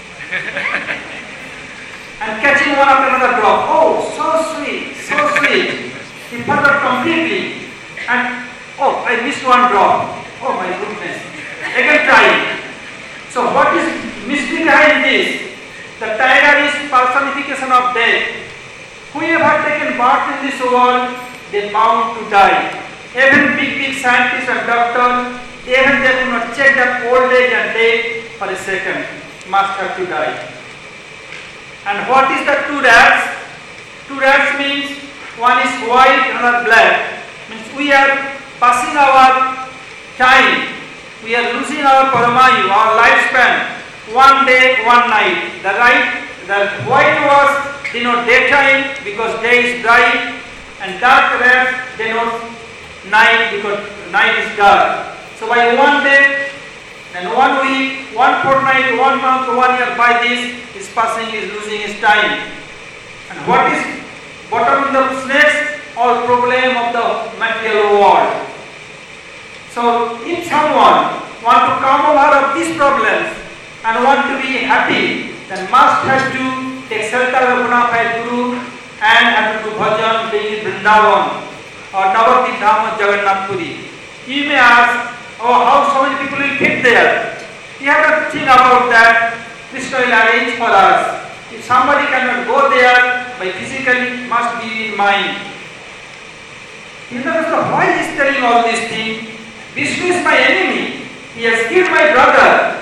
and catching one after another drop. Oh, so sweet, so sweet. He forgot completely. And oh, I missed one drop. Oh my goodness. Again trying. So what is mystery behind this? The tiger is personification of death. Whoever taken part in this world, they bound to die. Even big scientists and doctors, even they could not check that old age and death for a second. Must have to die. And what is the two rats? Two rats means one is white, another black. Means we are passing our time. We are losing our paramayu, our lifespan. One day, one night. The white was denote daytime because day is bright, and dark rats denote night because night is dark. So by one day, and 1 week, 1 fortnight, 1 month, 1 year, by this is passing, is losing his time. And what is bottom of the snakes? All problem of the material world. So if someone want to come over of these problems and want to be happy, then must have to take shelter of bona fide Guru and have to do bhajan, being in Vrindavan or Navadvip Dham of Jagannath Puri. You may ask, oh, how so many people will fit there? You have to think about that. Krishna will arrange for us. If somebody cannot go there, by physically must be in mind. Indraprastha, why is telling all these things? Vishnu is my enemy. He has killed my brother.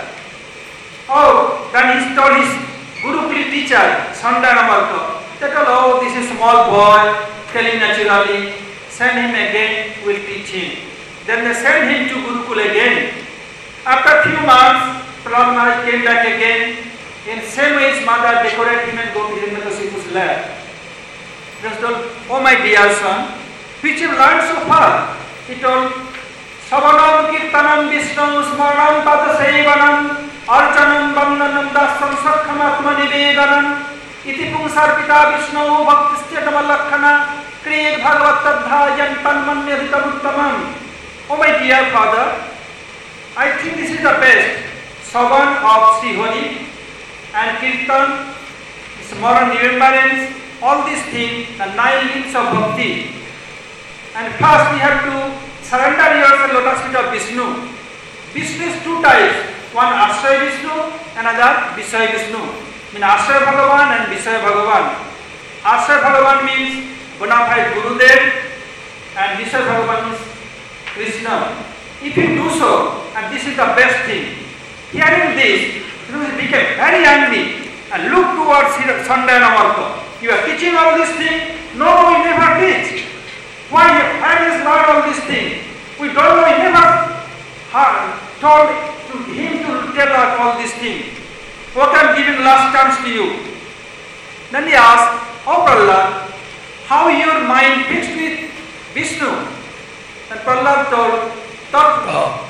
Oh, then he told his Gurukuli teacher, Sandana Marko. They told, oh, this is a small boy, telling naturally, send him again, we'll teach him. Then they sent him to Gurukul again. After a few months, Prahlad Maharaj came back again. In same way his mother decorated him and go to Hiranyakashipu's lab. He told, oh my dear son, which you learned so far? He told, Savanam Kirtanam Vishnu Smaranam Padasevanam Archanam Vandanam Dasam Sakham Atma Nivedanam Iti Pungsarpita Vishnu Bhaktisthyatamalakhana Kriyek Bhagavat Tadbhajan Tanmanyadhitamuttamam. Oh my dear father, I think this is the best. Savan of Sri Hari and Kirtan, Smaran remembrance, all these things, the 9 limbs of bhakti. And first we have to surrender yourself lotus feet of Vishnu. Vishnu is 2 types. One Ashraya Vishnu, another Vishaya Vishnu. Means Ashraya Bhagavan and Vishaya Bhagavan. Ashraya Bhagavan means bona fide Gurudev, and Vishaya Bhagavan means Krishna. If you do so, and this is the best thing, hearing this, he became very angry and looked towards Sandana Marko. You are teaching all these things? No, we never teach. Why has learned all these things? We don't know, he never told him to tell us all these things. Okay, I'm giving last chance to you. Then he asked, oh Prahlad, how your mind fixed with Vishnu? And Prahlad told, Oh.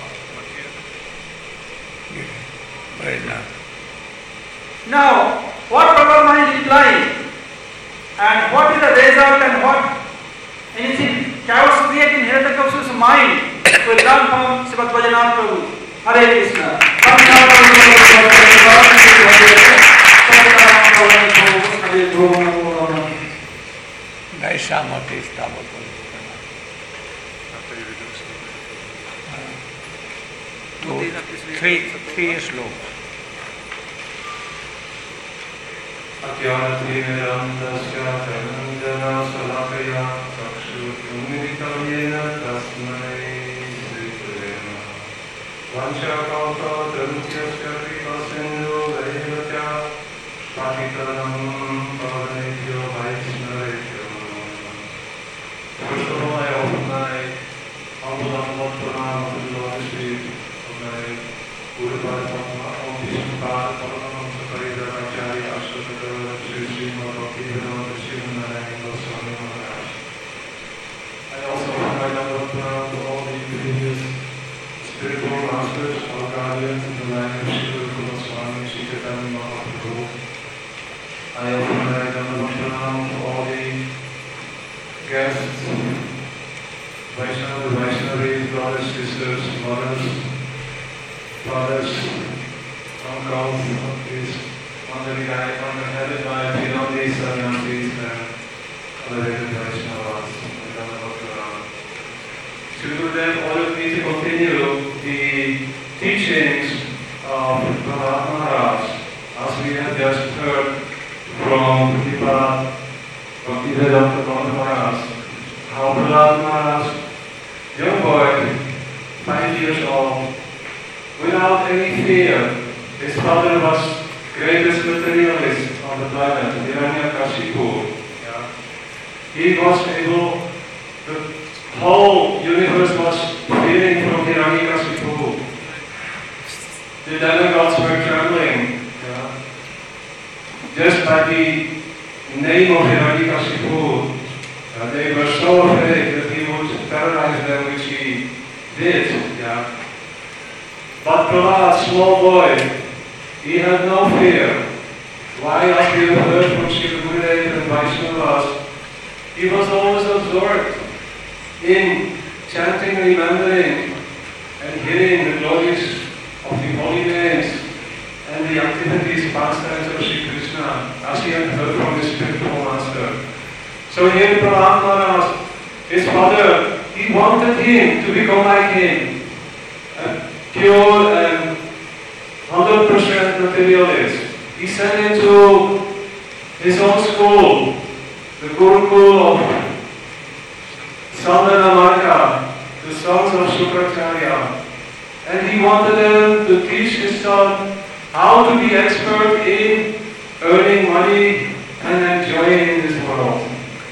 Very nice. now, what Prahlad mind replying? And what is the result and what anything chaos created in Hiranyakashipu's mind? We learn from Srimad Bhajanath Prabhu. Hare Krishna. Daishamati Stabhakam. Three slokas. Atyanatimirandasya Chanandana Salakaya Chakshurumilitam Yena Tasmai Sri Gurema Vanchakalpa Tarutyasya Kripasindhu Vaivacya Patitanam Pavanebhyo Vaishnavebhyo. First of all, I offer my humble pranam to the Lord Spirit of my Guru Padma, Om Vishnu Pada Paramaham Sakarida Ashokata Sri Srimad Bhaktivedanta Srimanarayan Goswami Maharaj. I also offer my humble pranam to all the previous spiritual masters or guardians in the line of Srila Goswami Sri Chaitanya Mahaprabhu. I offer my humble pranam to all the guests, Vaishnavis, brothers, sisters, mothers, brothers, uncles, aunties, headed by Vinodis, Sannyasis, and other Vaishnavas. To them, ordered me to continue the teachings of Prahlad Maharaj, as we have just heard from Prabhupada Bhaktivedanta Maharaj, how Prahlad Maharaj, young boy, 5 years old, without any fear, his father was greatest materialist on the planet, Hiranyakashipu. Yeah. He was able, the whole universe was feeling from Hiranyakashipu. The demigods were trembling. Yeah. Just by the name of Hiranyakashipu, they were so afraid that he would terrorize them, which he did. Yeah. But Prahlad, small boy, he had no fear. Why, as we have heard from Srila Gurudev and Vaishnavas, he was always absorbed in chanting, remembering, and hearing the glories of the holy names and the activities, pastimes of Sri Krishna, as he had heard from his spiritual master. So here Prahlad Maharaj, his father, he wanted him to become like him, a pure and 100% materialist. He sent him to his own school, the Gurukul of Sandana Marka, the sons of Shukracharya. And he wanted them to teach his son how to be expert in earning money and enjoying this world.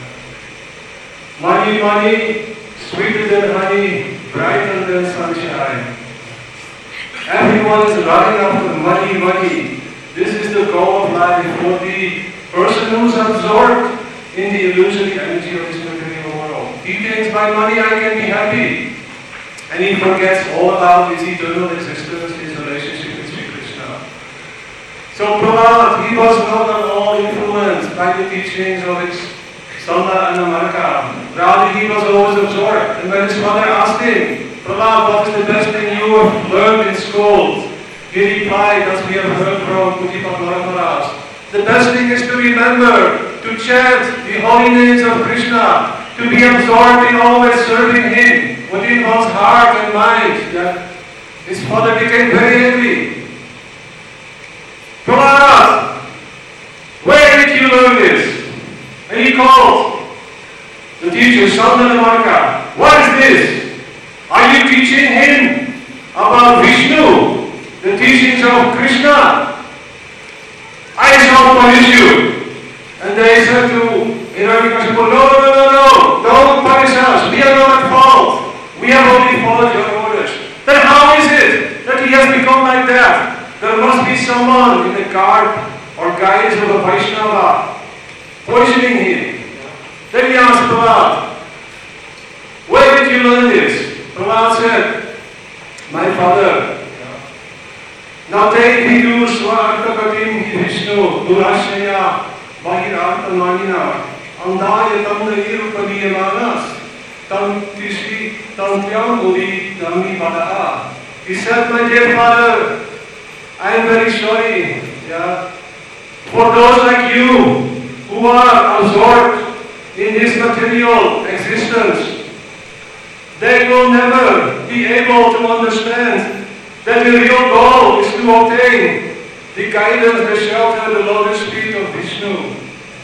Money, money, sweeter than honey, brighter than sunshine. Everyone is running after money, money. This is the goal of life for the person who is absorbed in the illusory energy of this material world. He thinks by money I can be happy. And he forgets all about his eternal existence, his relationship with Sri Krishna. So Prahlad, he was not at all influenced by the teachings of his Sanda and Amarka. Rather, he was always absorbed. And when his father asked him, Prahlad, what is the best thing you have learned in school? He replied, as we have heard from Pujipad Maharaj, the best thing is to remember, to chant the holy names of Krishna, to be absorbed in always serving Him within one's heart and mind. Yeah. His father became very angry. Prahlad, where did you learn this? And he called the teacher, Sandana Marka. What is this? Are you teaching him about Vishnu, the teachings of Krishna? I shall punish you. And they said to Hiranyakashipu, no, don't punish us. someone in the garb or guise of a Vaishnava, poisoning him. Then he asked Prahlad, where did you learn this? Prahlad said, my father. Nate vidu swartakatim hi Vishnu durashaya vahirartamanina andaya tamna irupaviyamanas tam tisi tam tyam udi nami vadaha. He said, my dear father, I am very sorry, for those like you who are absorbed in this material existence. They will never be able to understand that the real goal is to obtain the guidance, the shelter, the lotus feet of Vishnu.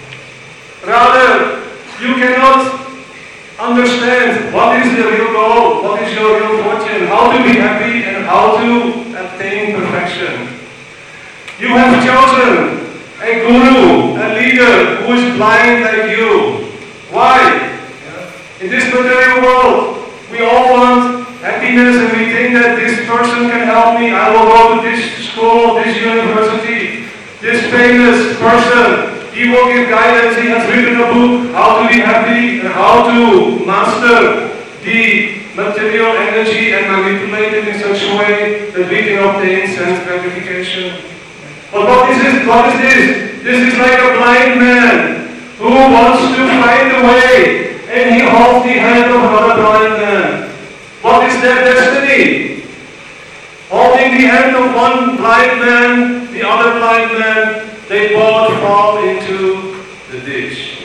Rather, you cannot understand what is the real goal, what is your real fortune, how to be happy and how to attain perfection. You have chosen a guru, a leader who is blind like you. Why? In this material world, we all want happiness and we think that this person can help me. I will go to this school, this university, this famous person. He will give guidance. He has written a book, how to be happy and how to master the material energy and manipulate it in such a way that we can obtain sense gratification. But what is this? This is like a blind man who wants to find a way and he holds the hand of another blind man. What is their destiny? Holding the hand of one blind man, the other blind man, they both fall into the ditch.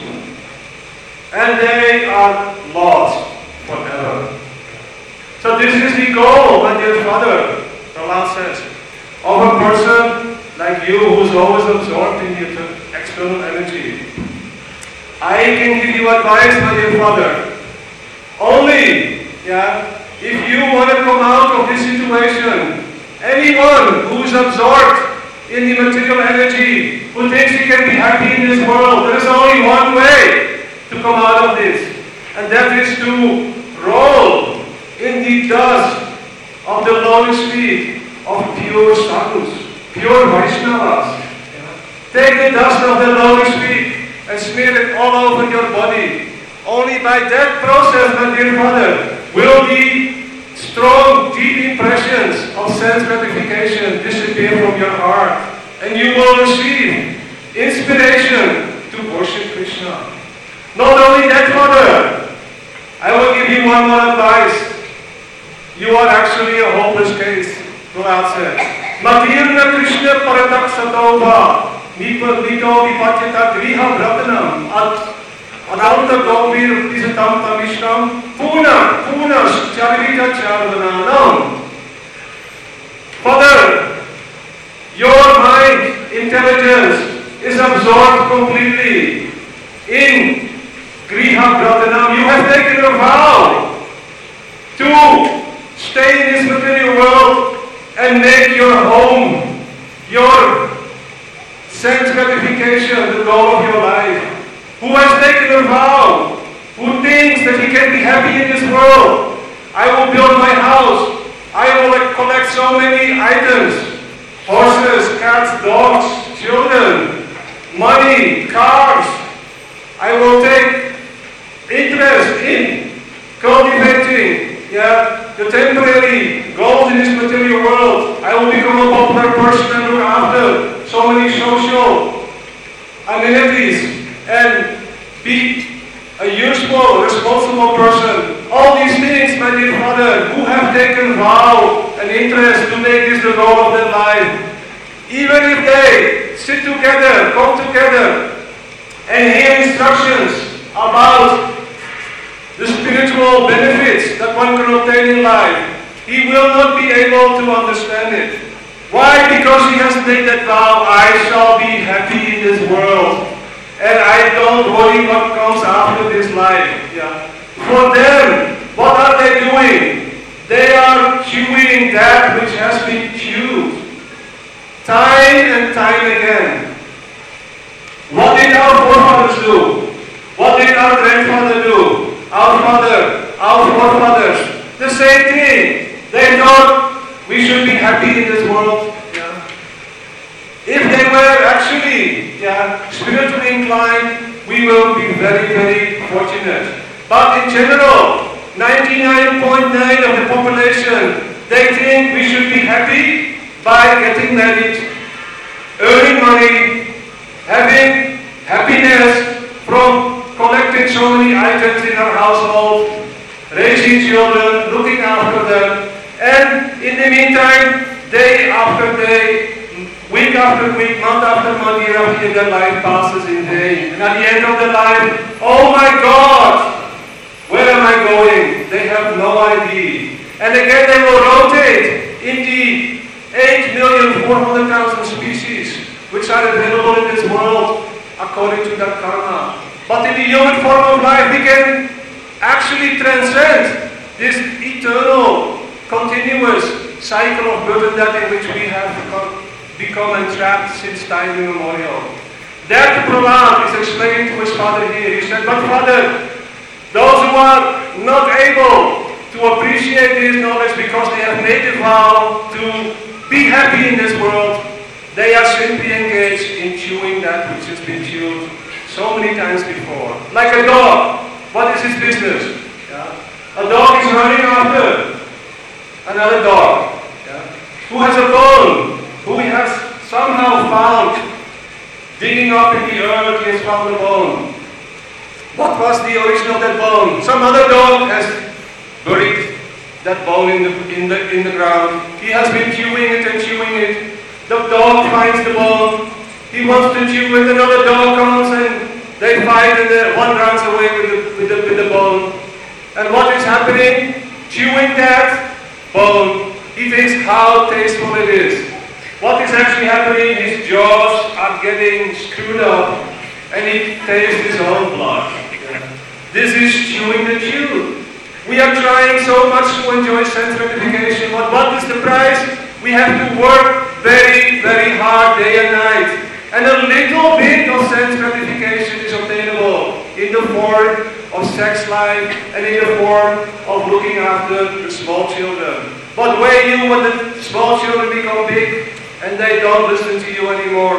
And they are lost forever. So this is the goal, my dear father, Prahlad says, of a person like you who is always absorbed in the external energy. I can give you advice, my dear father. Only, if you want to come out of this situation, anyone who is absorbed in the material energy, who thinks he can be happy in this world, there is only one way to come out of this, and that is to roll in the dust of the lotus feet of pure sadhus, pure Vaishnavas. Take the dust of the lotus feet and smear it all over your body. Only by that process, my dear father, will the strong, deep impressions of sense gratification disappear from your heart, and you will receive inspiration to worship Krishna. Not only that, father, I will give you one more advice. You are actually a hopeless case, Prahlad said. Matirna Krishna paratak satova mito vipatyata griha vratanam at Ananta Gambhir Pisatam Tamishtam Puna Charvita Charvananam. Father, your mind, intelligence is absorbed completely in Griha Vratanam. You have taken a vow to stay in this material world and make your home, your sense gratification, the goal of your life. Who has taken a vow, who thinks that he can be happy in this world. I will build my house. I will collect so many items. Horses, cats, dogs, children, money, cars. I will take interest in cultivating the temporary goals in this material world. I will become a popular person and look after so many social amenities and be a useful, responsible person. All these things, my dear father, who have taken vow and interest to make this the goal of their life, even if they sit together, come together, and hear instructions about the spiritual benefits that one can obtain in life, he will not be able to understand it. Why? Because he has made that vow, I shall be happy in this world. And I don't worry what comes after this life. For them, what are they doing? They are chewing that which has been chewed time and time again. What did our forefathers do? What did our grandfather do? Our father, our forefathers. The same thing. They thought we should be happy in this world. actually spiritually inclined, we will be very, very fortunate. But in general, 99.9% of the population, they think we should be happy by getting married, earning money, having happiness from collecting so many items in our household, raising children, looking after them, and in the meantime, day after day, week after week, month after month, year after year, their life passes in vain. And at the end of their life, oh my God, where am I going? They have no idea. And again, they will rotate in the 8,400,000 species which are available in this world according to that karma. But in the human form of life, we can actually transcend this eternal, continuous cycle of birth and death in which we have become entrapped since time immemorial. That Prahlad is explaining to his father here. He said, but father, those who are not able to appreciate this knowledge because they have made a vow to be happy in this world, they are simply engaged in chewing that which has been chewed so many times before. Like a dog. What is his business? Yeah. A dog is running after another dog who has a bone, who he has somehow found. Digging up in the earth, he has found a bone. What was the origin of that bone? Some other dog has buried that bone in the ground. He has been chewing it and chewing it. The dog finds the bone. He wants to chew it. Another dog comes and they fight, and one runs away with the bone. And what is happening? Chewing that bone, he thinks how tasteful it is. What is actually happening? His jaws are getting screwed up, and he tastes his own blood. This is chewing the chew. We are trying so much to enjoy sense gratification, but what is the price? We have to work very, very hard day and night. And a little bit of sense gratification is obtainable in the form of sex life and in the form of looking after the small children. But when the small children become big and they don't listen to you anymore,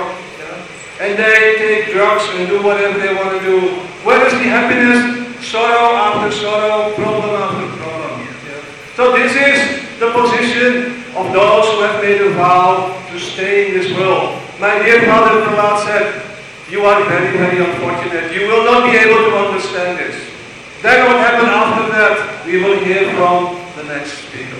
and they take drugs and do whatever they want to do, where is the happiness? Sorrow after sorrow, problem after problem. So this is the position of those who have made a vow to stay in this world. My dear Father Prahlad said, you are very, very unfortunate. You will not be able to understand this. Then what happened after that, we will hear from the next speaker.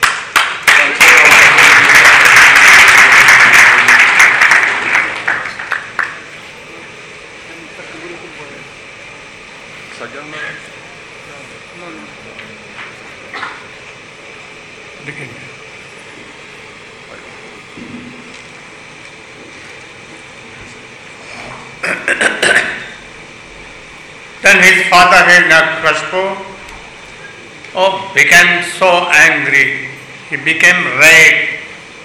Then his father, Hiranyakashipu, became so angry. He became red.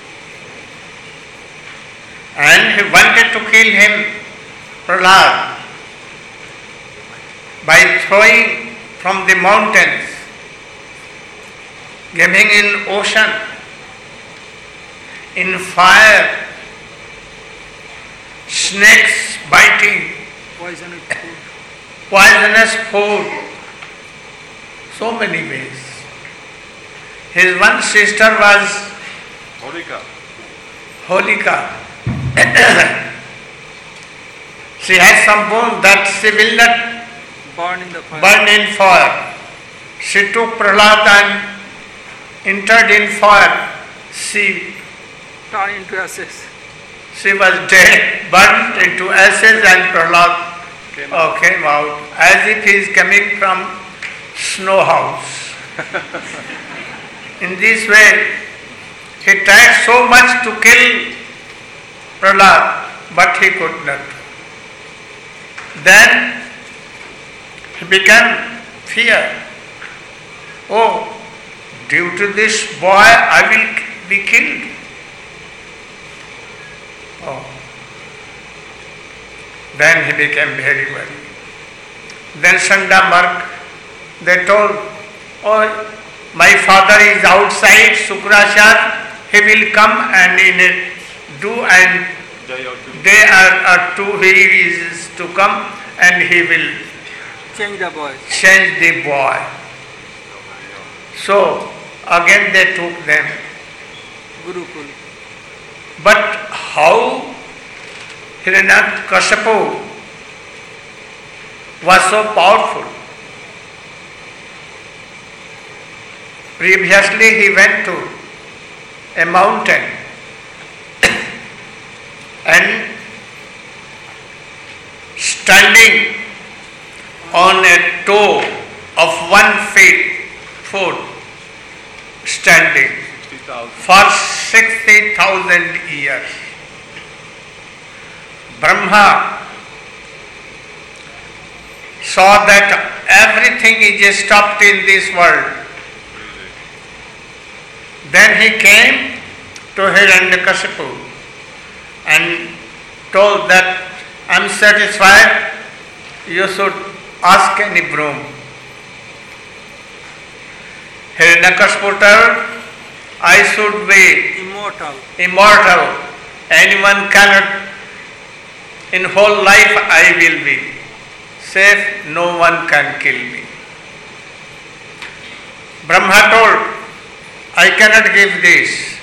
And he wanted to kill him, Prahlad, by throwing from the mountains, giving in ocean, in fire, snakes biting, poisonous food, so many ways. His one sister was Holika. She has some bone that she will not burn in fire. She took Prahlad and entered in fire. She turned into ashes. She was dead, burnt into ashes, and Prahlad came out as if he is coming from snow house. In this way, he tried so much to kill Prahlad, but he could not. Then he began fear. Oh, due to this boy I will be killed. Oh. Then he became very worried. Then Chandamark, they told, oh, my father is outside, Sukracharya, he will come and do and Day or two he is to come and he will Change the boys. change the boy. So again they took them. Gurukul. But how Hiranyakashipu was so powerful? Previously he went to a mountain and standing on a toe of 1 foot standing for 60,000 years. Brahma saw that everything is stopped in this world. Then he came to Hiranyakashipu and told that, I am satisfied, you should ask any broom. Hiranyakashipu told, I should be immortal. Anyone cannot, in whole life I will be safe, no one can kill me. Brahma told, I cannot give this.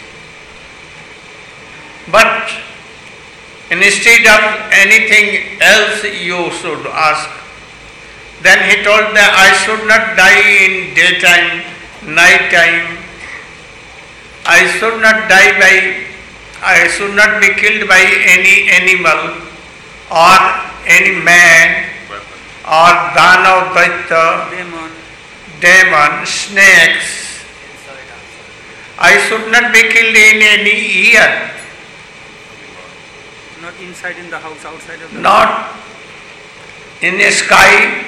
But instead of anything else you should ask. Then he told that I should not die in daytime, night time. I should not be killed by any animal or any man or Danav, Daitya, demon, snakes. I should not be killed in any year. Not inside in the house, outside of the Not in the sky,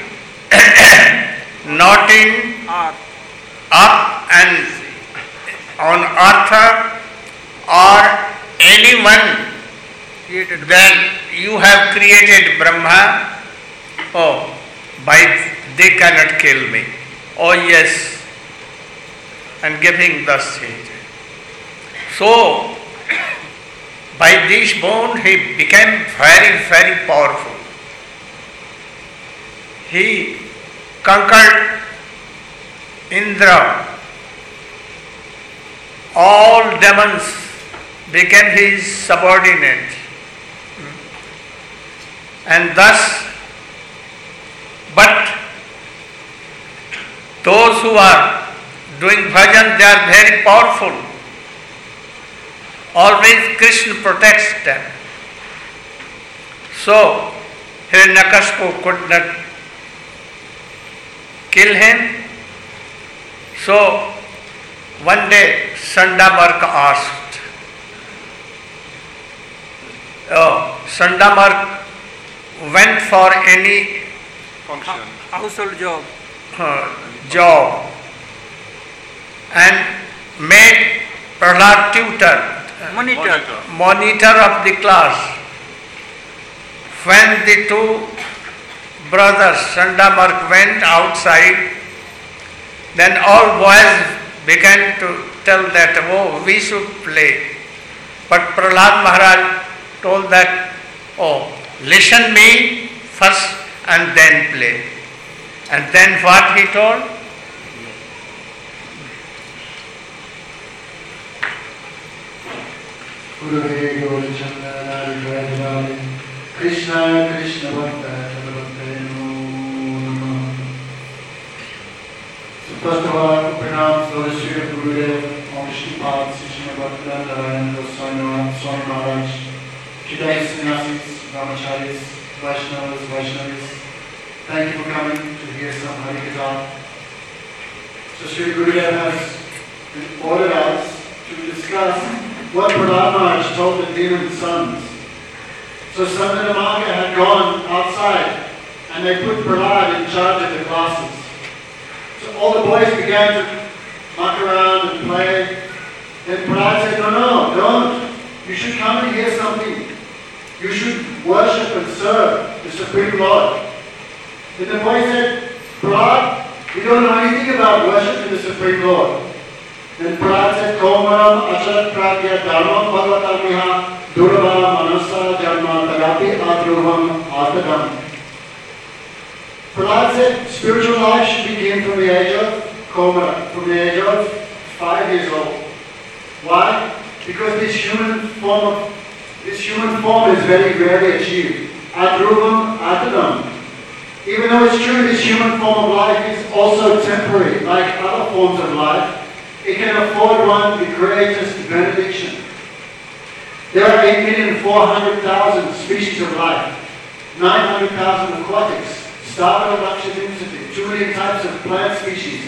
not in up and on earth or anyone created that you have created Brahma. Oh, they cannot kill me. Oh yes, and giving the sage. So, by this bond he became very, very powerful. He conquered Indra. All demons became his subordinate. And thus, but those who are doing bhajan, they are very powerful. Always Krishna protects them. So, Hiranyakashipu could not kill him. So, one day Sandamarka asked, Sandamarka went for any household job and made Prahlad tutor, monitor of the class. When the two brothers, Sandamarka, went outside, then all boys began to tell that, oh, we should play. But Prahlad Maharaj told that, oh, listen me first and then play. And then what he told? Krishna Krishna Bhakta Bhakta Namo. So first of all, pranam to the Sri Gurudev, Om Shripad, Sri Bhakta Narayana Swami Maharaj, today's sannyasis, brahmacharis, Vaishnavas. Thank you for coming to hear some Hari Katha. So Sri Gurudev has ordered us to discuss what Prahlad Maharaj told the demon sons. So Sandamarka had gone outside and they put Prahlad in charge of the classes. So all the boys began to muck around and play. Then Prahlad said, no, don't. You should come and hear something. You should worship and serve the Supreme Lord. Then the boy said, Prahlad, we don't know anything about worshiping the Supreme Lord. Then Prahlad said, Komaram acharat pragya dharma bhagavatamiha durva manasa janma tadapi adruvam atadam. Prahlad said, spiritual life should begin from the age of Komara, from the age of 5 years old. Why? Because this human form is very rarely achieved. Adruvam atadam. Even though it's true this human form of life is also temporary, like other forms of life, it can afford one the greatest benediction. There are 8,400,000 species of life, 900,000 aquatics, starved Lakshadimsati, 2 million types of plant species,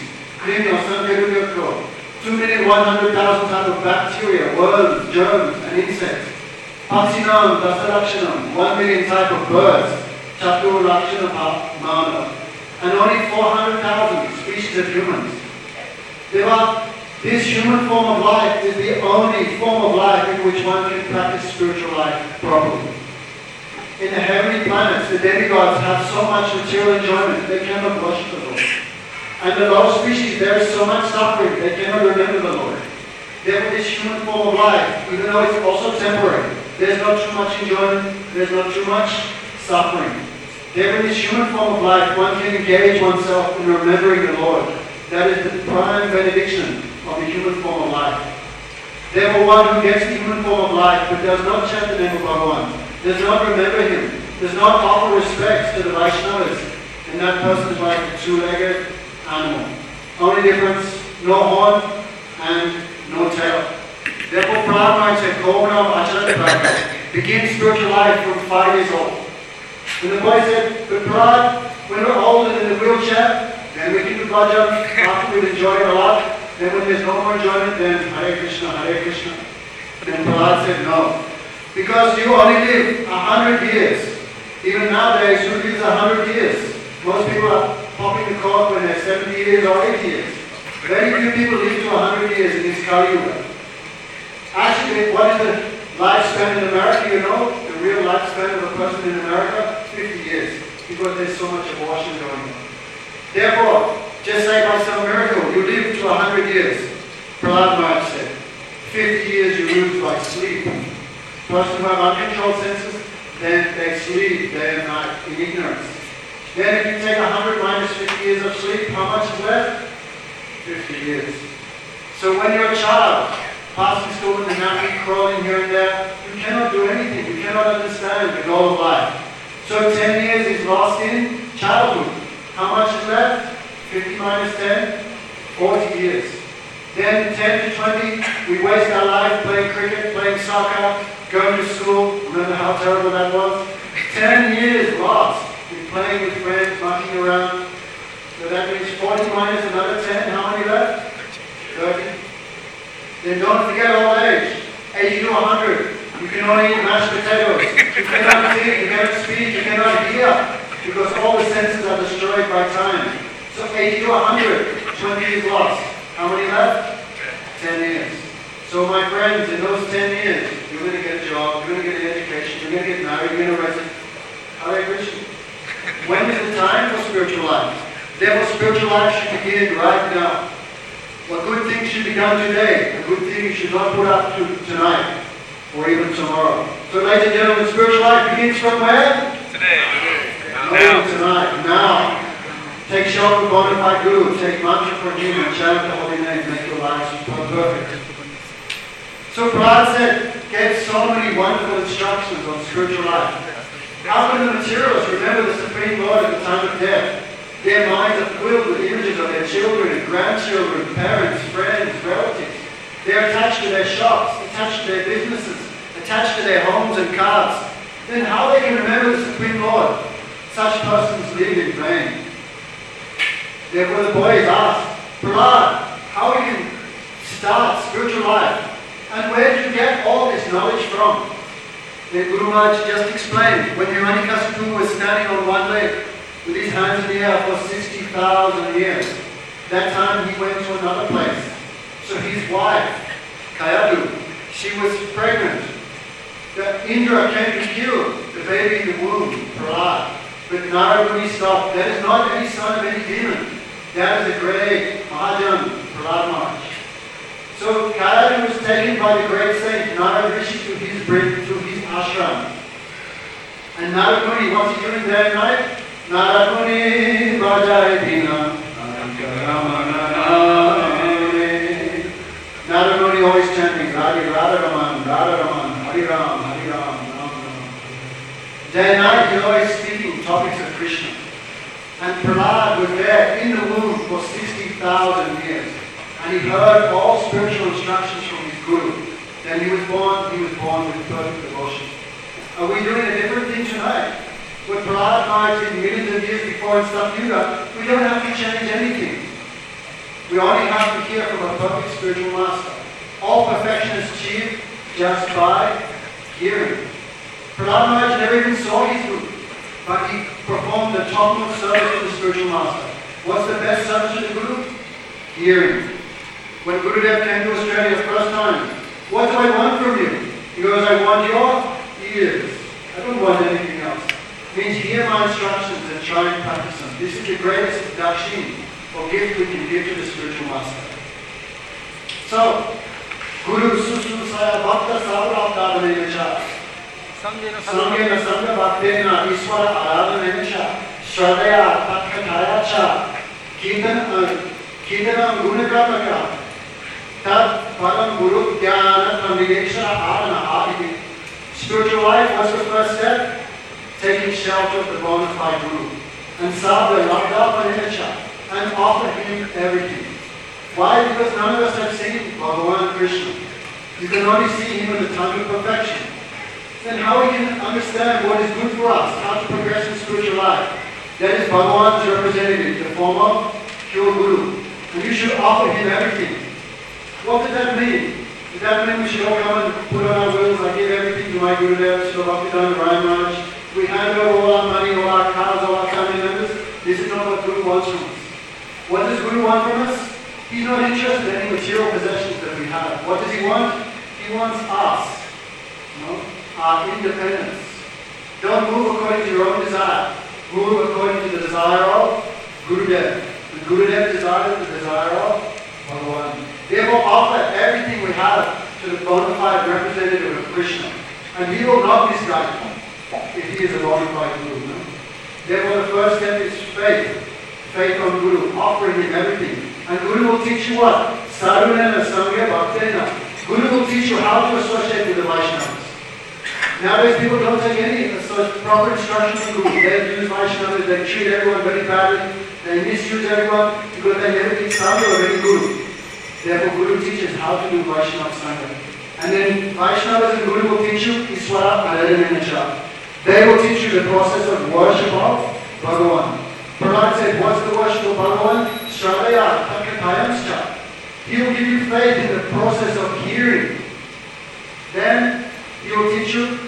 2,100,000 types of bacteria, worms, germs, and insects, Paksinam, Dasarakshanam, 1 million types of birds, Chatur Lakshana Mana, and only 400,000 species of humans. This human form of life is the only form of life in which one can practice spiritual life properly. In the heavenly planets, the demigods have so much material enjoyment, they cannot worship the Lord. And the low species, there is so much suffering, they cannot remember the Lord. Therefore, this human form of life, even though it's also temporary, there's not too much enjoyment, there's not too much suffering. Therefore, in this human form of life, one can engage oneself in remembering the Lord. That is the prime benediction of the human form of life. Therefore, one who gets the human form of life but does not chant the name of Bhagavan, does not remember him, does not offer respect to the Vaishnavas, then that person is like a two-legged animal. Only difference, no horn and no tail. Therefore, Prahlad Maharaj said, Komaram Acharat Pragya, begin spiritual life from 5 years old. And the boy said, but Prahlad, when we're old and in the wheelchair, then we can do bhajan after we've enjoyed a lot. Then when there's no more enjoyment, then Hare Krishna, Hare Krishna. Then Prahlad said, no. Because you only live 100 years. Even nowadays, who lives 100 years? Most people are popping the cork when they're 70 years or 80 years. Very few people live to 100 years in this Kali Yuga. Actually, what is the lifespan in America? You know, the real lifespan of a person in America? 50 years. Because there's so much abortion going on. Therefore, just say by some miracle, you live to 100 years. Prahlad Maharaj said, 50 years you lose by sleep. Persons who have uncontrolled senses, then they sleep day and night in ignorance. Then if you take 100 minus 50 years of sleep, how much is left? 50 years. So when you're a child, passing school in the mountain, crawling here and there, you cannot do anything. You cannot understand the goal of life. So 10 years is lost in childhood. How much is left? 50 minus 10? 40 years. Then 10 to 20, we waste our life playing cricket, playing soccer, going to school. Remember how terrible that was? 10 years lost in playing with friends, mucking around. So that means 40 minus another 10. How many left? 30. Then don't forget old age. 80 to 100. You can only eat mashed potatoes. You cannot think, you cannot speak, you cannot hear. Because all the senses are destroyed by time. So 80 to 100, 20 years lost. How many left? 10 years. So my friends, in those 10 years, you're going to get a job, you're going to get an education, you're going to get married, you're going to rest. Hare Krishna. When is the time for spiritual life? Therefore, spiritual life should begin right now. What good things should be done today, a good thing you should not put up to tonight or even tomorrow. So, ladies and gentlemen, spiritual life begins from where? Today. Now. Tonight. Now. Take shelter of bona fide Guru. Take mantra from him and chant the holy name. Make your lives perfect. So Prahlad gave so many wonderful instructions on spiritual life. How can the materials remember the Supreme Lord at the time of death? Their minds are filled with images of their children and grandchildren, parents, friends, relatives. They're attached to their shops, attached to their businesses, attached to their homes and cars. Then how they can remember the Supreme Lord? Such persons live in vain. Therefore the boy is asked, Prahlad, how we can start spiritual life? And where did you get all this knowledge from? Then Guru Maharaj just explained, when Himanikasipu was standing on one leg, with his hands in the air for 60,000 years, that time he went to another place. So his wife, Kayadu, she was pregnant. The Indra came to kill the baby in the womb, Prahlad. But Narada Muni stopped. That is not any son of any demon. That is a great Mahajan, Prahlad Maharaj. So Kayadu was taken by the great saint Narad Rishi to his ashram. And Narad Muni, what's he doing that night? Narad Muni Bajai Dina. Narad Muni always chanting Radha Raman, Hari Ram, Hari Ram, Ram Ram. Day and night he's always speaking topics of Krishna. And Prahlad was there in the womb for 60,000 years. And he heard all spiritual instructions from his guru. Then he was born with perfect devotion. Are we doing a different thing tonight? What Prahlad Maharaj did millions of years before in Satyuga, we don't have to change anything. We only have to hear from a perfect spiritual master. All perfection is achieved just by hearing. Prahlad Maharaj never even saw his guru, but he performed the topmost service to the spiritual master. What's the best service to the guru? Hearing. When Gurudev came to Australia the first time, what do I want from you? He goes, I want your ears. I don't want anything else. It means hear my instructions and try and practice them. This is the greatest dakshin, or gift we can give to the spiritual master. So, Guru Susu Saya Bhakta Savarabdhadanayacha Samgena Sangha Bhaktena Iswara Aradhanayacha Shradaya Tatkatayacha Kirtanam Gunakamaka Tat Param Guru Dhyana Kamigeshara Adana Aditi. Spiritual life, what's the first step? Taking shelter of the bona fide Guru. And Sabha Labdha and offer him everything. Why? Because none of us have seen Bhagavan Krishna. You can only see him in the time of perfection. Then how we can understand what is good for us, how to progress in spiritual life? That is Bhagavan's representative, the form of pure Guru. And you should offer him everything. What does that mean? Does that mean we should all come and put on our wills, I give everything to my Gurudev, Srila Bhaktivedanta Maharaj, we hand over all our money, all our cars, all our family members? This is not what Guru wants from us. What does Guru want from us? He's not interested in any material possessions that we have. What does he want? He wants us. Our independence. Don't move according to your own desire. Move according to the desire of Gurudev. And Gurudev desires the desire of Bhagavan. Therefore offer everything we have to the bona fide representative of Krishna. And he will not misguide you if he is a bona fide Guru. No? Therefore the first step is faith. Faith on Guru, offering him everything. And Guru will teach you what? Sarunena Sangha Bhaktena. Guru will teach you how to associate with the Vaishnavas. Nowadays people don't take any proper instruction from Guru. They abuse Vaishnavas, they treat everyone very badly, they misuse everyone because they never get Sangha or any Guru. Therefore Guru teaches how to do Vaishnava Sangha. And then Vaishnavas and Guru will teach you Iswara Aradhanayacha. They will teach you the process of worship of Bhagavan. Prahlad said, what's the worship of Bhagavan? Shradaya Tatkatayamscha. He will give you faith in the process of hearing. Then he will teach you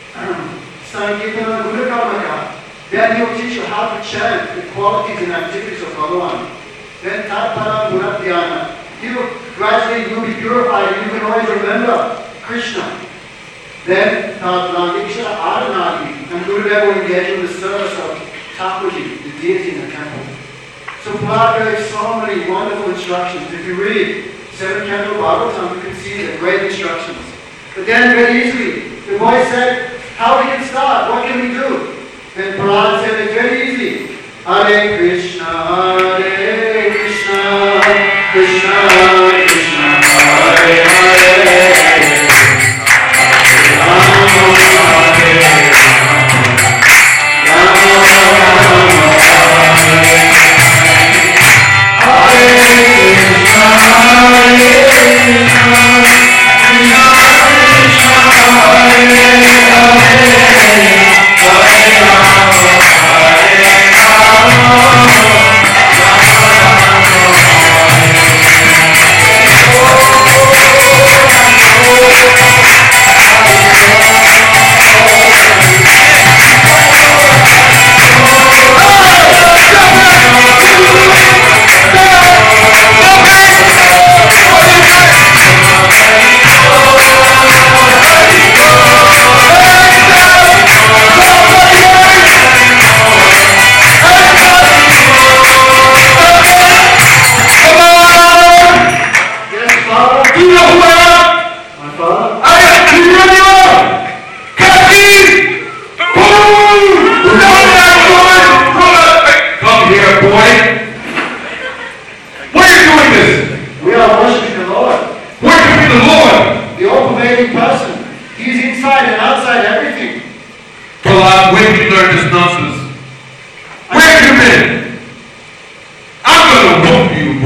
Sankirtana Gunakamaka. Then he will teach you how to chant the qualities and activities of Bhagavan. Then Tatpara Gunadhyana. He will gradually you'll be purified and you can always remember Krishna. Then Tatlangiksha Adhanagi. And Gurudev will engage in the service of Thakurji, the deity in the temple. So Prahlad gave so many wonderful instructions. If you read 7 Canto Bhagavatam, you can see the great instructions. But then very easily, the boy said, how we can start? What can we do? Then Prahlad said, it's very easy. Hare Krishna, Hare Krishna, Krishna Krishna, Hare Hare, Rama Hare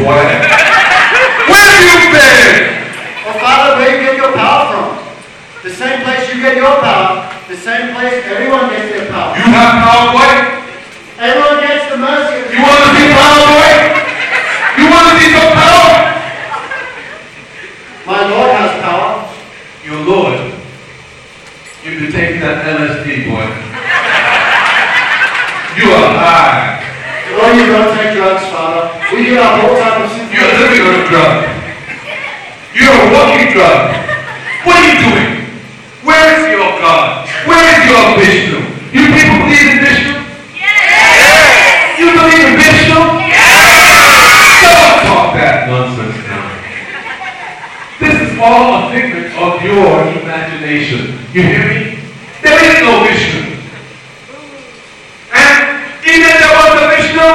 boy. Where have you been? Well, Father, where do you get your power from? The same place you get your power, the same place everyone gets their power. You have power, boy? Everyone gets the mercy of You want to see power, boy? You want to see some power? My Lord has power. Your Lord. You've been taking that LSD, boy. You are high. Well, you don't take drugs, Father. We get our whole time of sin. You're living on a drug. You're a walking drug. What are you doing? Where is your God? Where is your Vishnu? You people believe in Vishnu? Yes! You believe in Vishnu? Yes! Don't talk that nonsense now. This is all a figment of your imagination. You hear me? There is no Vishnu. And even if there was a Vishnu,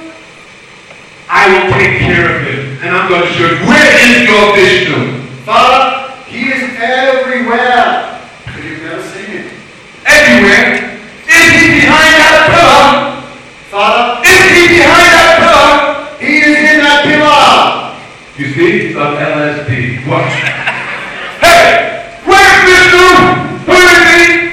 I will take care of him. And I'm going to show you, where is your Vishnu? Father, he is everywhere. But you've never seen him. Everywhere. Is he behind that pillar? Father, Is he behind that pillar? he is in that pillar. You see, it's on LSD. Watch. Hey! Where's Vishnu? Where is he?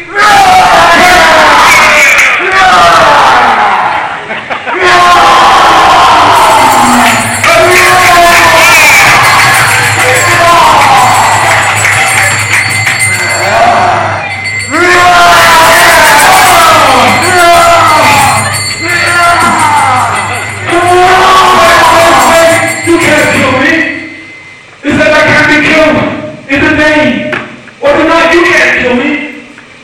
You can't kill me. It says I can't be killed in the name or tonight. You can't kill me.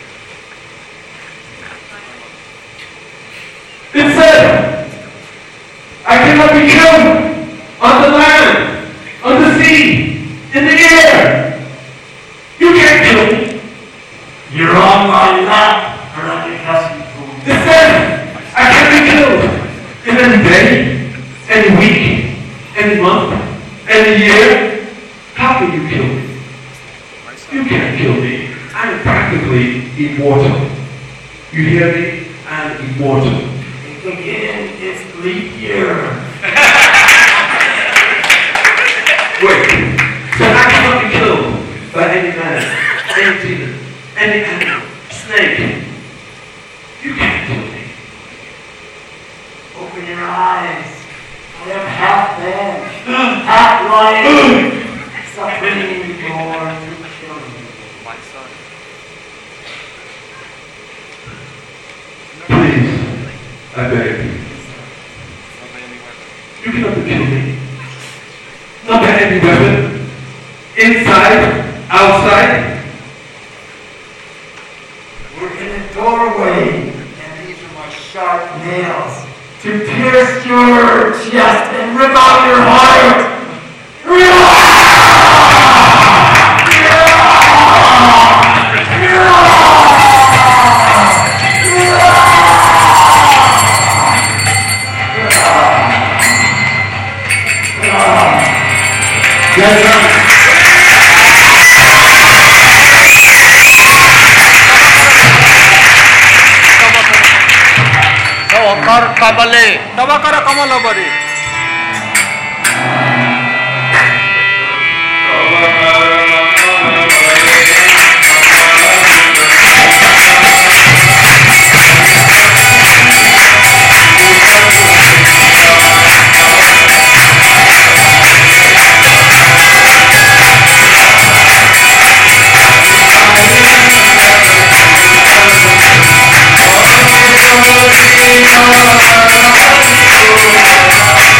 It said I cannot be killed on the land, on the sea, in the air. You can't kill me. You're on my lap, or on your cousin. It said I can't be killed in any day, any week, any month, any year. How can you kill me? You can't kill me. I'm practically immortal. You hear me? I'm immortal. Again, it's leap year. Wait. So I cannot be killed by any man, any demon, any animal, snake. You can't kill me. Open your eyes. I am half man, half lion, suffering born to kill you. My son. Please, I beg. You cannot kill me. Not by any weapon. Inside, outside. We're in a doorway, and these are my sharp nails to pierce your chest and rip out your heart. Tabakara Kamalabari. Oh,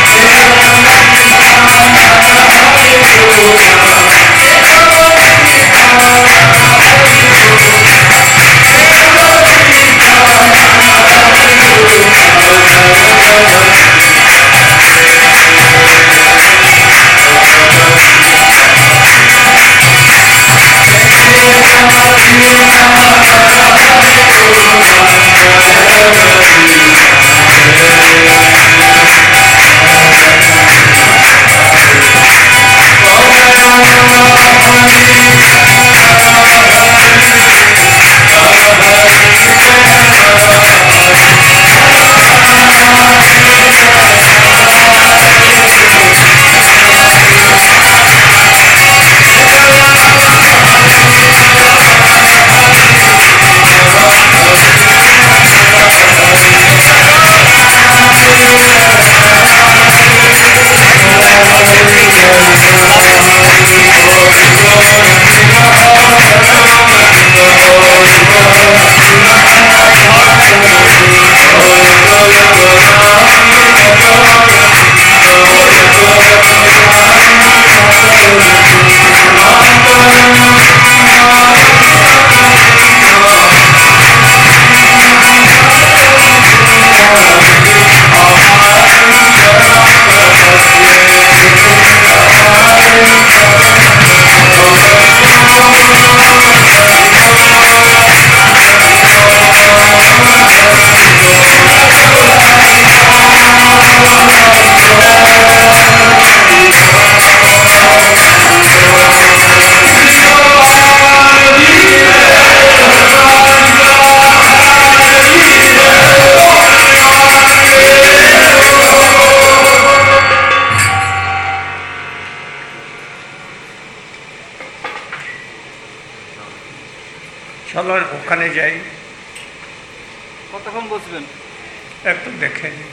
চলো ওখানে যাই, কতক্ষণ বসবেন? একটু দেখে নিই।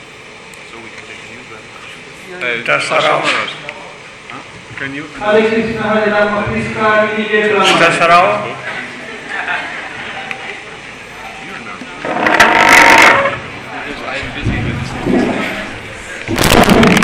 এটা সরাও, Hare Krishna, Hare Rama, Krishna immediate এটা Rama. সরাও। I'm busy with